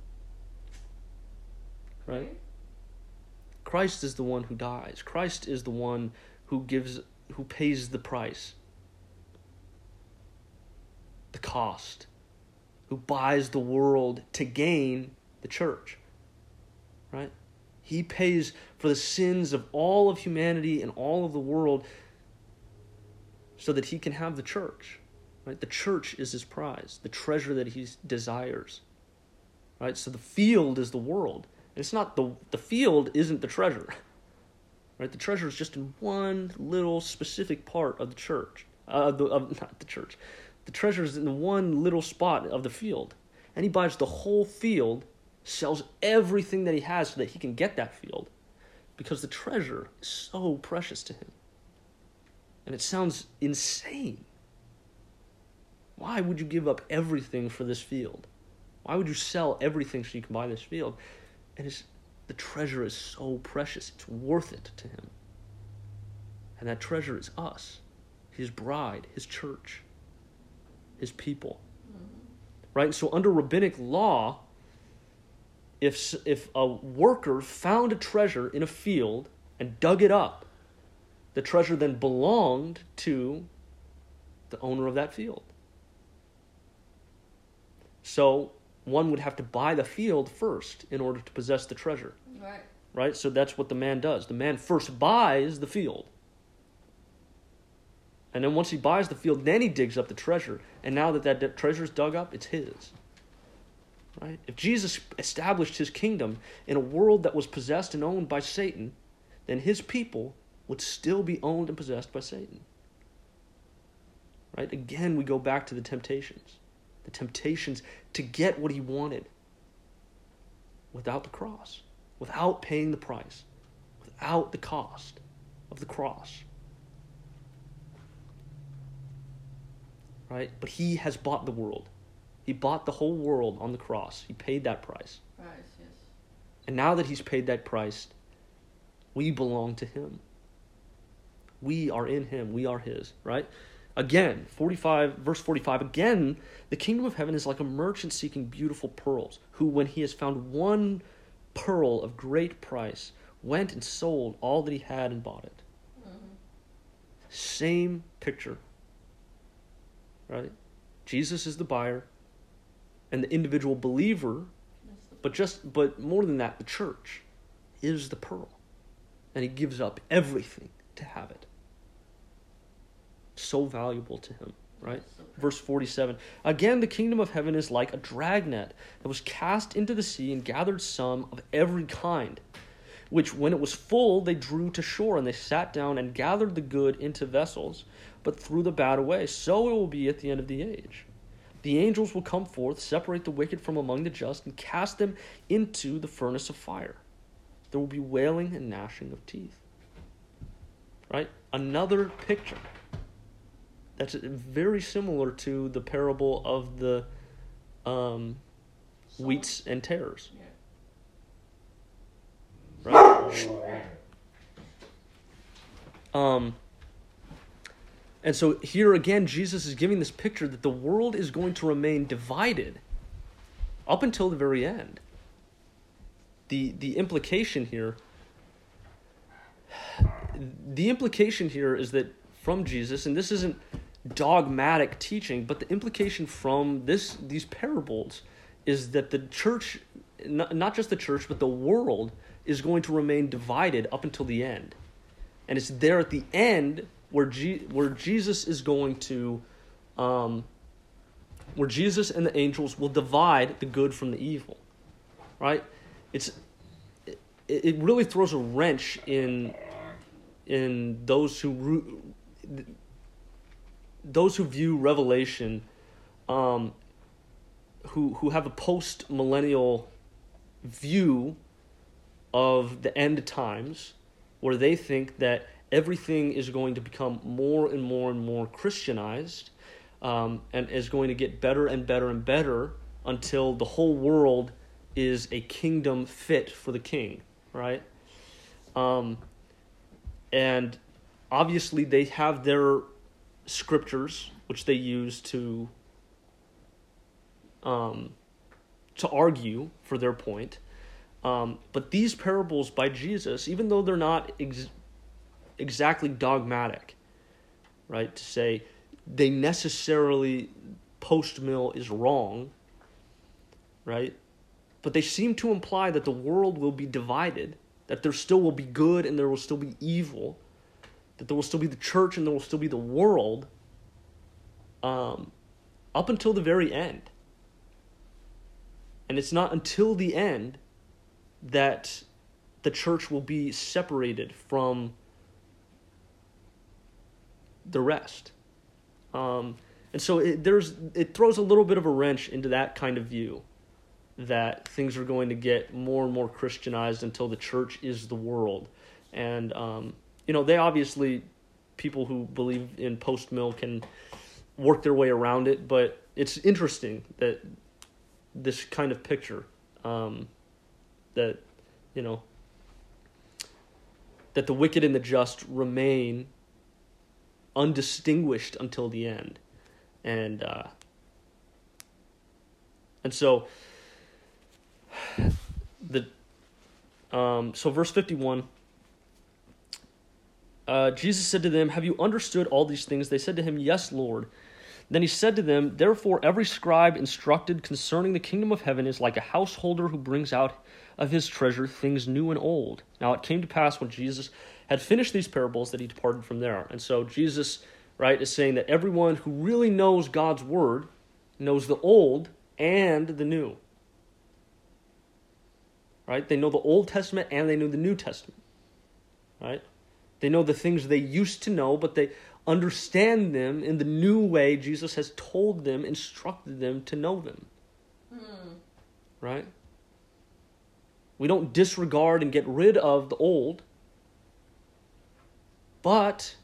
Right? Christ is the one who dies. Christ is the one who pays the price, the cost, who buys the world to gain the church. Right? He pays for the sins of all of humanity and all of the world so that he can have the church. Right? The church is his prize, the treasure that he desires. Right? So the field is the world. And it's not the field isn't the treasure. Right? The treasure is just in one little specific part of the church. Not the church. The treasure is in one little spot of the field. And he buys the whole field, sells everything that he has so that he can get that field, because the treasure is so precious to him. And it sounds insane. Why would you give up everything for this field? Why would you sell everything so you can buy this field? And the treasure is so precious. It's worth it to him. And that treasure is us, his bride, his church, his people. Right? So under rabbinic law, if a worker found a treasure in a field and dug it up, the treasure then belonged to the owner of that field. So one would have to buy the field first in order to possess the treasure. Right. Right? So that's what the man does. The man first buys the field. And then once he buys the field, then he digs up the treasure. And now that treasure is dug up, it's his. Right? If Jesus established his kingdom in a world that was possessed and owned by Satan, then his people would still be owned and possessed by Satan. Right? Again, we go back to the temptations. The temptations to get what he wanted without the cross, without paying the price, without the cost of the cross. Right? But he has bought the world. He bought the whole world on the cross. He paid that price. Price, yes. And now that he's paid that price, we belong to him. We are in him. We are his, right? Again, verse 45, again, the kingdom of heaven is like a merchant seeking beautiful pearls, who, when he has found one pearl of great price, went and sold all that he had and bought it. Mm-hmm. Same picture, right? Jesus is the buyer, and the individual believer, but more than that, the church is the pearl, and he gives up everything to have it. So valuable to him, right? Verse 47, again, the kingdom of heaven is like a dragnet that was cast into the sea and gathered some of every kind, which when it was full, they drew to shore, and they sat down and gathered the good into vessels, but threw the bad away. So it will be at the end of the age. The angels will come forth, separate the wicked from among the just, and cast them into the furnace of fire. There will be wailing and gnashing of teeth. Right? Another picture. That's very similar to the parable of the wheats and tares. Right? And so here again, Jesus is giving this picture that the world is going to remain divided up until the very end. The implication here is that from Jesus, and this isn't dogmatic teaching, but the implication from these parables is that the church, not just the church, but the world is going to remain divided up until the end. And it's there at the end where Jesus is going to, where Jesus and the angels will divide the good from the evil, right? It really throws a wrench in those who view Revelation, who have a post-millennial view of the end times, where they think that everything is going to become more and more and more Christianized, and is going to get better and better and better until the whole world is a kingdom fit for the king, right? And obviously they have their scriptures, which they use to argue for their point. But these parables by Jesus, even though they're not exactly dogmatic, right, to say they necessarily, post-mill is wrong, right, but they seem to imply that the world will be divided, that there still will be good and there will still be evil, that there will still be the church and there will still be the world, up until the very end. And it's not until the end that the church will be separated from the rest. And so it throws a little bit of a wrench into that kind of view, that things are going to get more and more Christianized until the church is the world. And, they obviously, people who believe in post-mill can work their way around it, but it's interesting that this kind of picture, that the wicked and the just remain undistinguished until the end. And so so verse 51, Jesus said to them, "Have you understood all these things?" They said to him, "Yes, Lord." Then he said to them, "Therefore every scribe instructed concerning the kingdom of heaven is like a householder who brings out of his treasure things new and old." Now it came to pass when Jesus had finished these parables that he departed from there. And so Jesus, right, is saying that everyone who really knows God's word knows the old and the new. Right? They know the Old Testament and they know the New Testament. Right? They know the things they used to know, but they understand them in the new way Jesus has told them, instructed them to know them. Right? We don't disregard and get rid of the old, but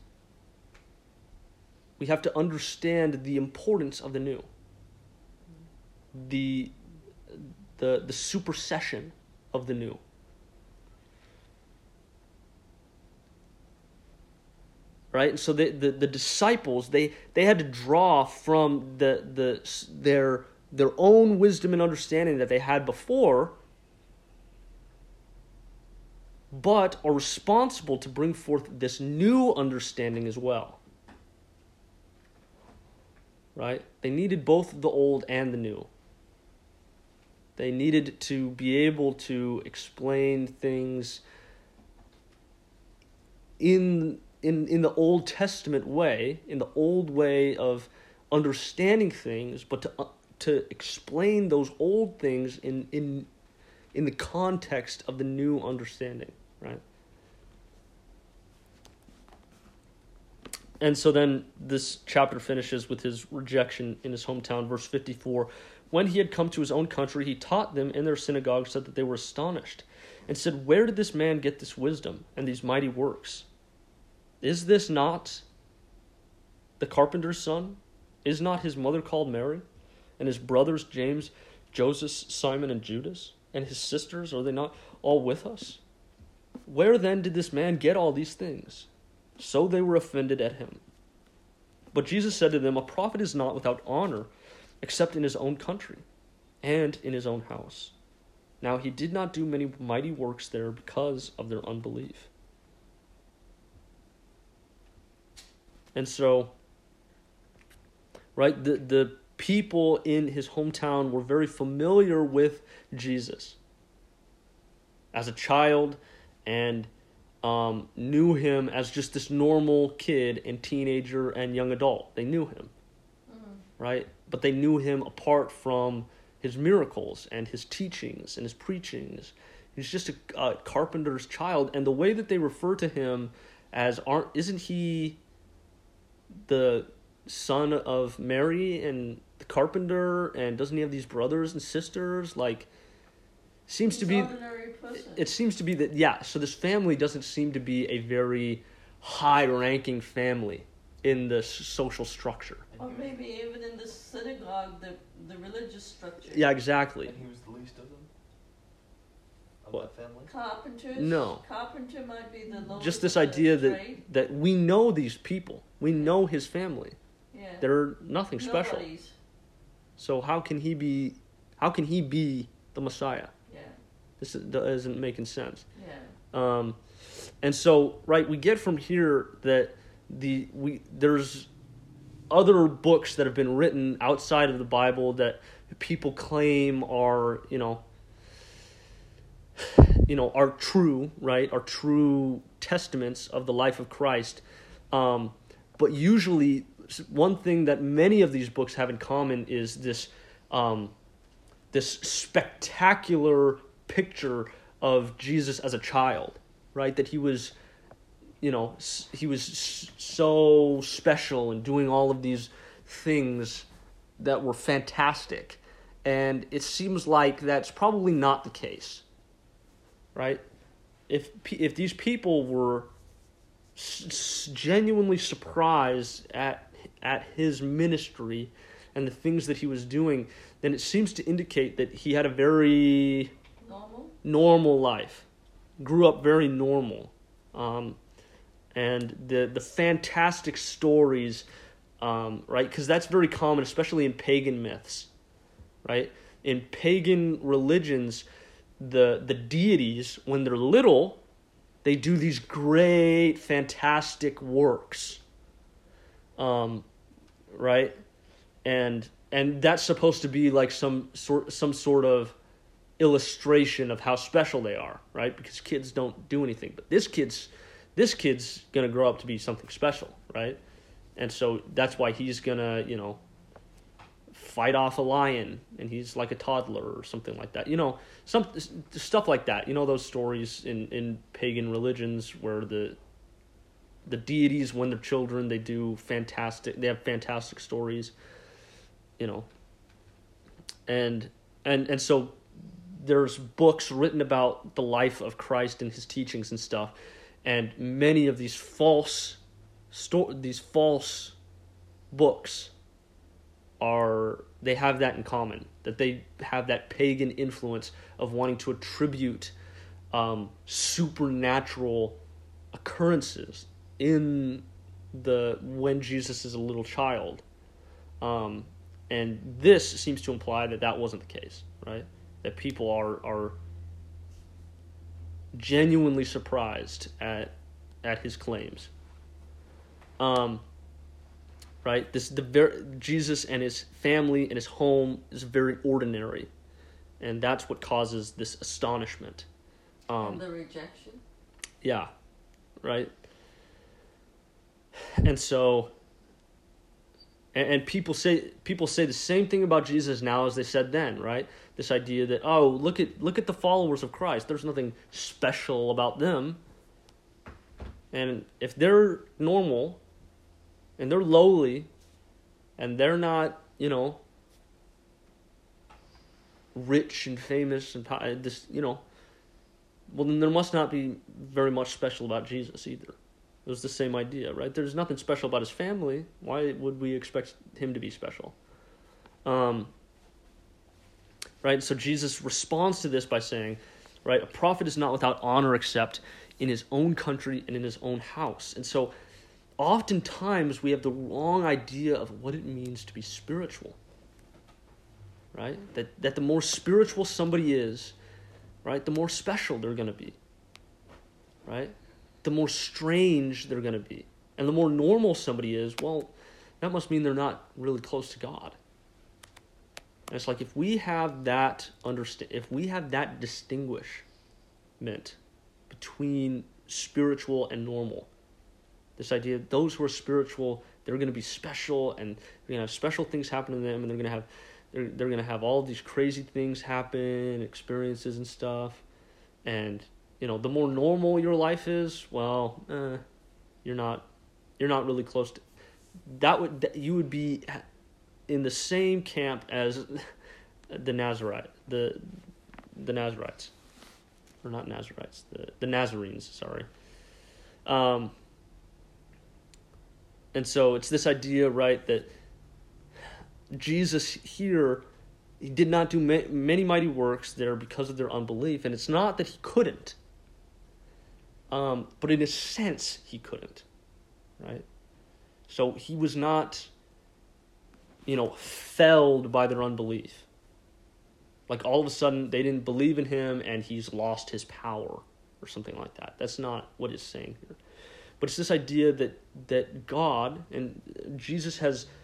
we have to understand the importance of the new. The supersession of the new. Right? And so the disciples, they had to draw from their own wisdom and understanding that they had before, but are responsible to bring forth this new understanding as well. Right? They needed both the old and the new. They needed to be able to explain things in the Old Testament way, in the old way of understanding things, but to explain those old things in the context of the new understanding, right? And so then this chapter finishes with his rejection in his hometown, verse 54. When he had come to his own country, he taught them in their synagogue, so that they were astonished, and said, "Where did this man get this wisdom and these mighty works? Is this not the carpenter's son? Is not his mother called Mary? And his brothers James, Joseph, Simon, and Judas? And his sisters, are they not all with us? Where then did this man get all these things?" So they were offended at him. But Jesus said to them, "A prophet is not without honor, except in his own country and in his own house." Now he did not do many mighty works there because of their unbelief. And so, right, the people in his hometown were very familiar with Jesus as a child, and knew him as just this normal kid and teenager and young adult. They knew him, right? But they knew him apart from his miracles and his teachings and his preachings. He's just a carpenter's child, and the way that they refer to him as, isn't he the son of Mary and the carpenter, and doesn't he have these brothers and sisters? Like, seems to be, it seems to be that, yeah, so this family doesn't seem to be a very high-ranking family, in the social structure. Or maybe even in the synagogue, the religious structure. Yeah, exactly. And he was the least of them? Of What? that family? Carpenters? No. Carpenter might be the lowest Just this of the idea trade. that we know these people. We know his family. Yeah. They're nothing special. Nobodies. So how can he be the Messiah? Yeah. This isn't making sense. Yeah. And so, right, we get from here that there's other books that have been written outside of the Bible that people claim are, are true, right? Are true testaments of the life of Christ. But usually, one thing that many of these books have in common is this spectacular picture of Jesus as a child, right? That he was so special and doing all of these things that were fantastic. And it seems like that's probably not the case, right? If these people were genuinely surprised at his ministry and the things that he was doing, then it seems to indicate that he had a very normal life, grew up very normal. And the fantastic stories, right? Because that's very common, especially in pagan myths, right? In pagan religions, the deities, when they're little, they do these great, fantastic works, right? And that's supposed to be like some sort of illustration of how special they are, right? Because kids don't do anything, but this kid's gonna grow up to be something special, right? And so that's why he's gonna, fight off a lion, and he's like a toddler or something like that. Some stuff like that. Those stories in pagan religions where the deities, when they're children, they have fantastic stories, and so there's books written about the life of Christ and his teachings and stuff, and many of these false books they have that in common, that they have that pagan influence of wanting to attribute supernatural occurrences when Jesus is a little child, and this seems to imply that wasn't the case, right? That people are genuinely surprised at his claims. Right? Jesus and his family and his home is very ordinary, and that's what causes this astonishment. And the rejection. Yeah, right. And so, and people say the same thing about Jesus now as they said then, right? This idea that, oh, look at the followers of Christ. There's nothing special about them. And if they're normal and they're lowly and they're not, rich and famous and this, well, then there must not be very much special about Jesus either. It was the same idea, right? There's nothing special about his family. Why would we expect him to be special? Right? So Jesus responds to this by saying, right, a prophet is not without honor except in his own country and in his own house. And so oftentimes we have the wrong idea of what it means to be spiritual, right? That the more spiritual somebody is, right, the more special they're going to be, right? The more strange they're going to be. And the more normal somebody is, well, that must mean they're not really close to God. And it's like if we have that distinguishment between spiritual and normal, this idea that those who are spiritual, they're going to be special, and they're going to have special things happen to them, and they're going to have all these crazy things happen, experiences and stuff. And the more normal your life is, well, you're not really close to that. You would be in the same camp as the Nazarites, or not Nazarites, the Nazarenes. Sorry. And so it's this idea, right, that Jesus here, he did not do many mighty works there because of their unbelief. And it's not that he couldn't, but in a sense he couldn't, right? So he was not, felled by their unbelief. Like all of a sudden they didn't believe in him and he's lost his power or something like that. That's not what it's saying here. But it's this idea that God and Jesus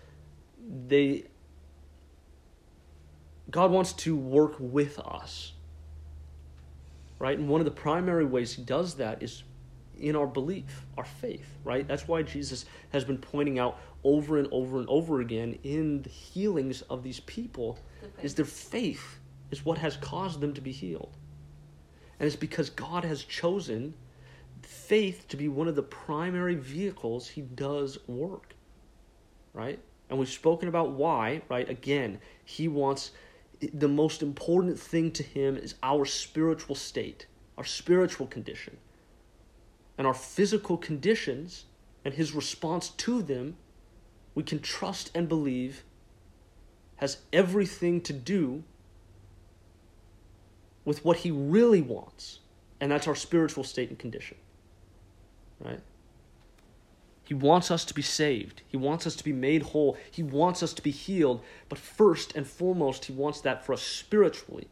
God wants to work with us, right? And one of the primary ways he does that is in our belief, our faith, right? That's why Jesus has been pointing out over and over and over again in the healings of these people is their faith is what has caused them to be healed. And it's because God has chosen faith to be one of the primary vehicles he does work, right? And we've spoken about why, right? Again, he wants, the most important thing to him is our spiritual state, our spiritual condition. And our physical conditions and his response to them, we can trust and believe has everything to do with what he really wants. And that's our spiritual state and condition. Right? He wants us to be saved. He wants us to be made whole. He wants us to be healed. But first and foremost, he wants that for us spiritually.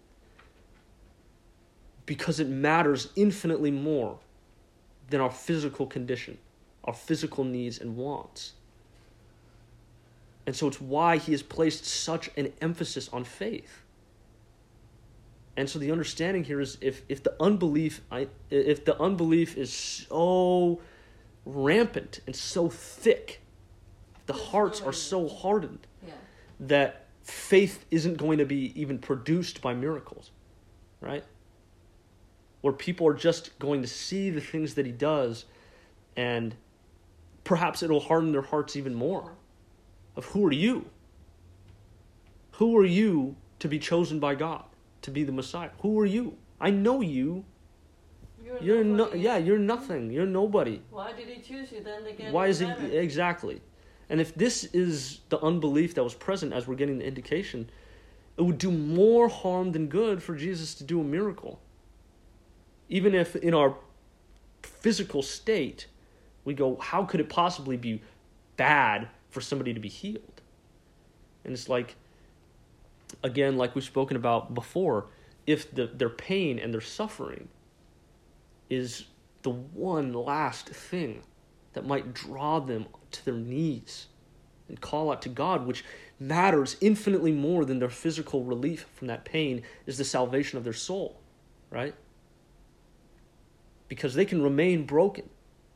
Because it matters infinitely more than our physical condition, our physical needs and wants. And so it's why he has placed such an emphasis on faith. And so the understanding here is if the unbelief is so rampant and so thick, the hearts are so hardened that faith isn't going to be even produced by miracles, right? Where people are just going to see the things that he does, and perhaps it'll harden their hearts even more. Of who are you? Who are you to be chosen by God, to be the Messiah? Who are you? I know you. You're nothing. You're nobody. Why did he choose you then again? Why is it exactly? And if this is the unbelief that was present as we're getting the indication, it would do more harm than good for Jesus to do a miracle. Even if in our physical state, we go, how could it possibly be bad for somebody to be healed? And it's like, again, like we've spoken about before, if their pain and their suffering is the one last thing that might draw them to their knees and call out to God, which matters infinitely more than their physical relief from that pain, is the salvation of their soul, right? Because they can remain broken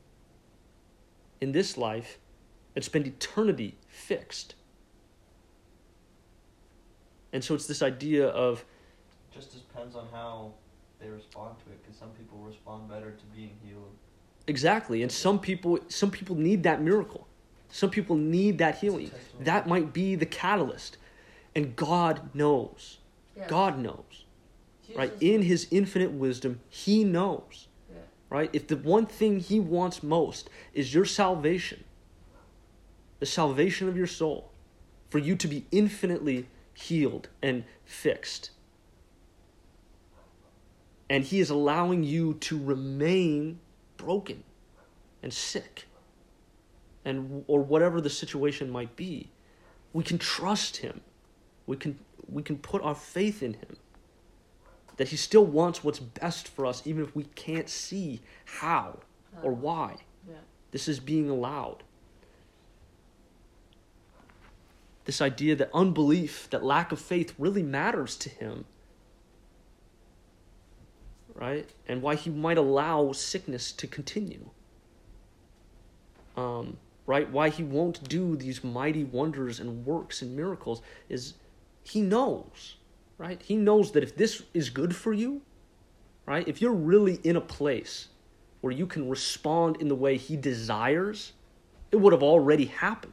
in this life and spend eternity fixed. And so it's this idea of... Just depends on how they respond to it, because some people respond better to being healed. Exactly, and some people need that miracle. Some people need that healing. That might be the catalyst. And God knows. Yes. God knows. Jesus, right? In his infinite wisdom, he knows. Yeah. Right? If the one thing he wants most is your salvation, the salvation of your soul, for you to be infinitely healed and fixed, and he is allowing you to remain broken and sick, or whatever the situation might be, we can trust him. We can put our faith in him, that he still wants what's best for us, even if we can't see how or why this is being allowed. This idea that unbelief, that lack of faith really matters to him, right? And why he might allow sickness to continue. Right? Why he won't do these mighty wonders and works and miracles is he knows, right? He knows that if this is good for you, right? If you're really in a place where you can respond in the way he desires, it would have already happened.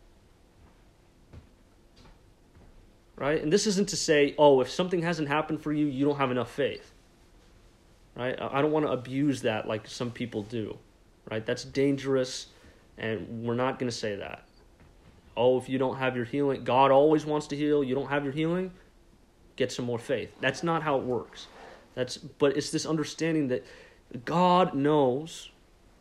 Right? And this isn't to say, oh, if something hasn't happened for you, you don't have enough faith. Right? I don't want to abuse that like some people do. Right? That's dangerous. And we're not going to say that. Oh, if you don't have your healing, God always wants to heal. You don't have your healing, get some more faith. That's not how it works. But it's this understanding that God knows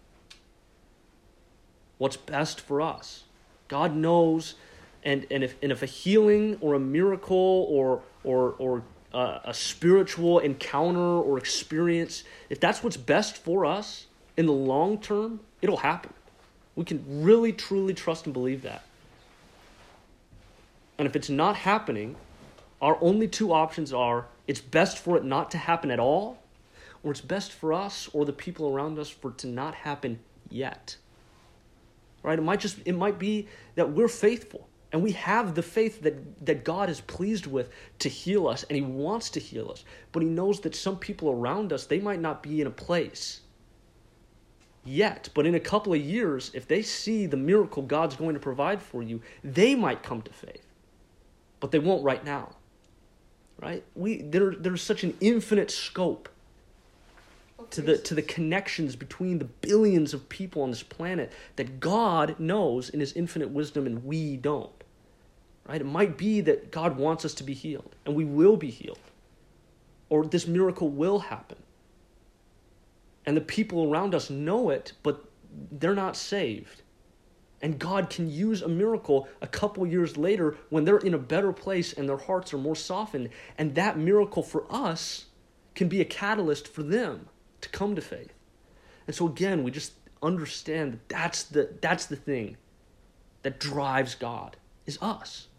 what's best for us. God knows, and if a healing or a miracle or a spiritual encounter or experience, if that's what's best for us in the long term, it'll happen. We can really, truly trust and believe that. And if it's not happening, our only two options are it's best for it not to happen at all, or it's best for us or the people around us for it to not happen yet. Right? It might be that we're faithful and we have the faith that God is pleased with to heal us, and he wants to heal us. But he knows that some people around us, they might not be in a place yet. But in a couple of years, if they see the miracle God's going to provide for you, they might come to faith. But they won't right now. Right? There's such an infinite scope to the connections between the billions of people on this planet that God knows in his infinite wisdom and we don't. Right? It might be that God wants us to be healed and we will be healed. Or this miracle will happen. And the people around us know it, but they're not saved. And God can use a miracle a couple years later when they're in a better place and their hearts are more softened. And that miracle for us can be a catalyst for them to come to faith. And so again, we just understand that that's the thing that drives God, is us.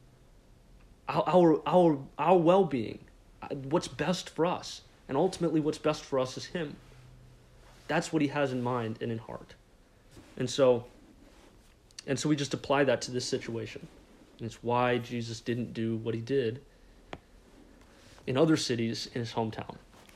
Our well-being, what's best for us. And ultimately what's best for us is him. That's what he has in mind and in heart. And so we just apply that to this situation. And it's why Jesus didn't do what he did in other cities in his hometown.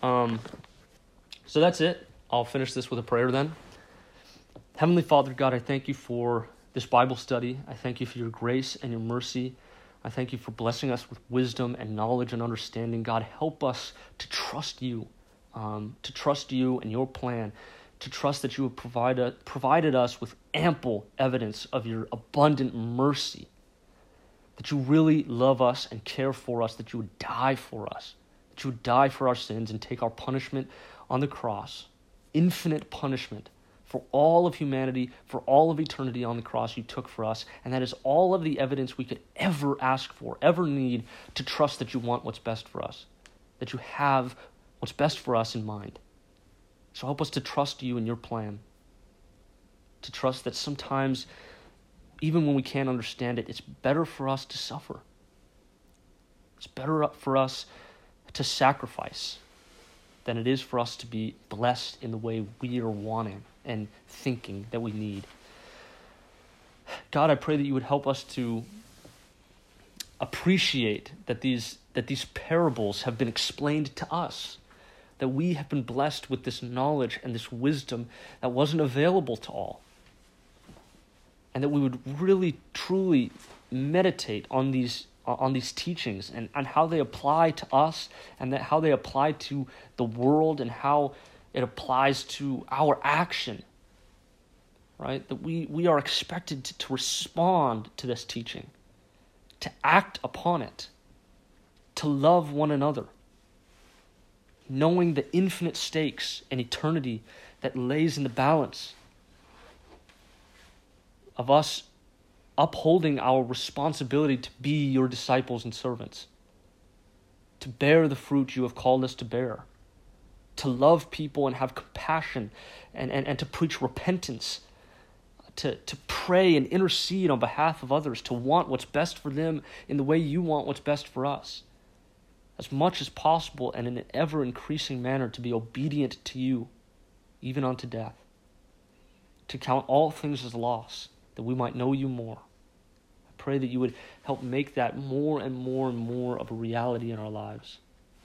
So that's it. I'll finish this with a prayer then. Heavenly Father, God, I thank you for this Bible study. I thank you for your grace and your mercy. I thank you for blessing us with wisdom and knowledge and understanding. God, help us to trust you and your plan, to trust that you have provided us with ample evidence of your abundant mercy, that you really love us and care for us, that you would die for us, that you would die for our sins and take our punishment on the cross, infinite punishment for all of humanity, for all of eternity on the cross you took for us. And that is all of the evidence we could ever ask for, ever need to trust that you want what's best for us, that you have what's best for us in mind. So help us to trust you and your plan, to trust that sometimes, even when we can't understand it, it's better for us to suffer. It's better for us to sacrifice than it is for us to be blessed in the way we are wanting and thinking that we need. God, I pray that you would help us to appreciate that these parables have been explained to us, that we have been blessed with this knowledge and this wisdom that wasn't available to all. And that we would really, truly meditate on these teachings and how they apply to us, and that how they apply to the world, and how it applies to our action. Right? That we are expected to respond to this teaching, to act upon it, to love one another, knowing the infinite stakes and eternity that lays in the balance of us upholding our responsibility to be your disciples and servants, to bear the fruit you have called us to bear, to love people and have compassion, and to preach repentance, to pray and intercede on behalf of others, to want what's best for them in the way you want what's best for us, as much as possible and in an ever-increasing manner to be obedient to you, even unto death, to count all things as loss, that we might know you more. I pray that you would help make that more and more and more of a reality in our lives.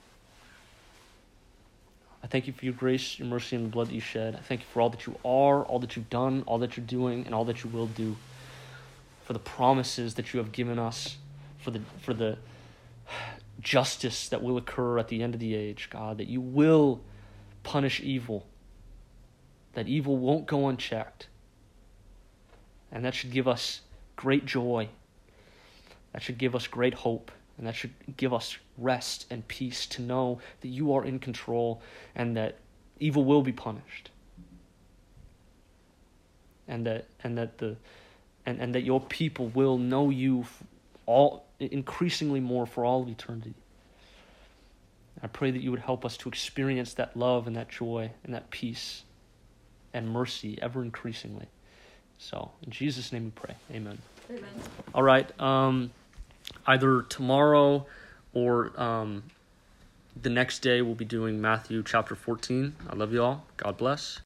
I thank you for your grace, your mercy, and the blood that you shed. I thank you for all that you are, all that you've done, all that you're doing, and all that you will do, for the promises that you have given us, for the justice that will occur at the end of the age, God, that you will punish evil, that evil won't go unchecked, And that should give us great joy. That should give us great hope. And that should give us rest and peace to know that you are in control and that evil will be punished. And that your people will know you all increasingly more for all of eternity. I pray that you would help us to experience that love and that joy and that peace and mercy ever increasingly. So, in Jesus' name we pray. Amen. Amen. All right. Either tomorrow or the next day we'll be doing Matthew chapter 14. I love you all. God bless.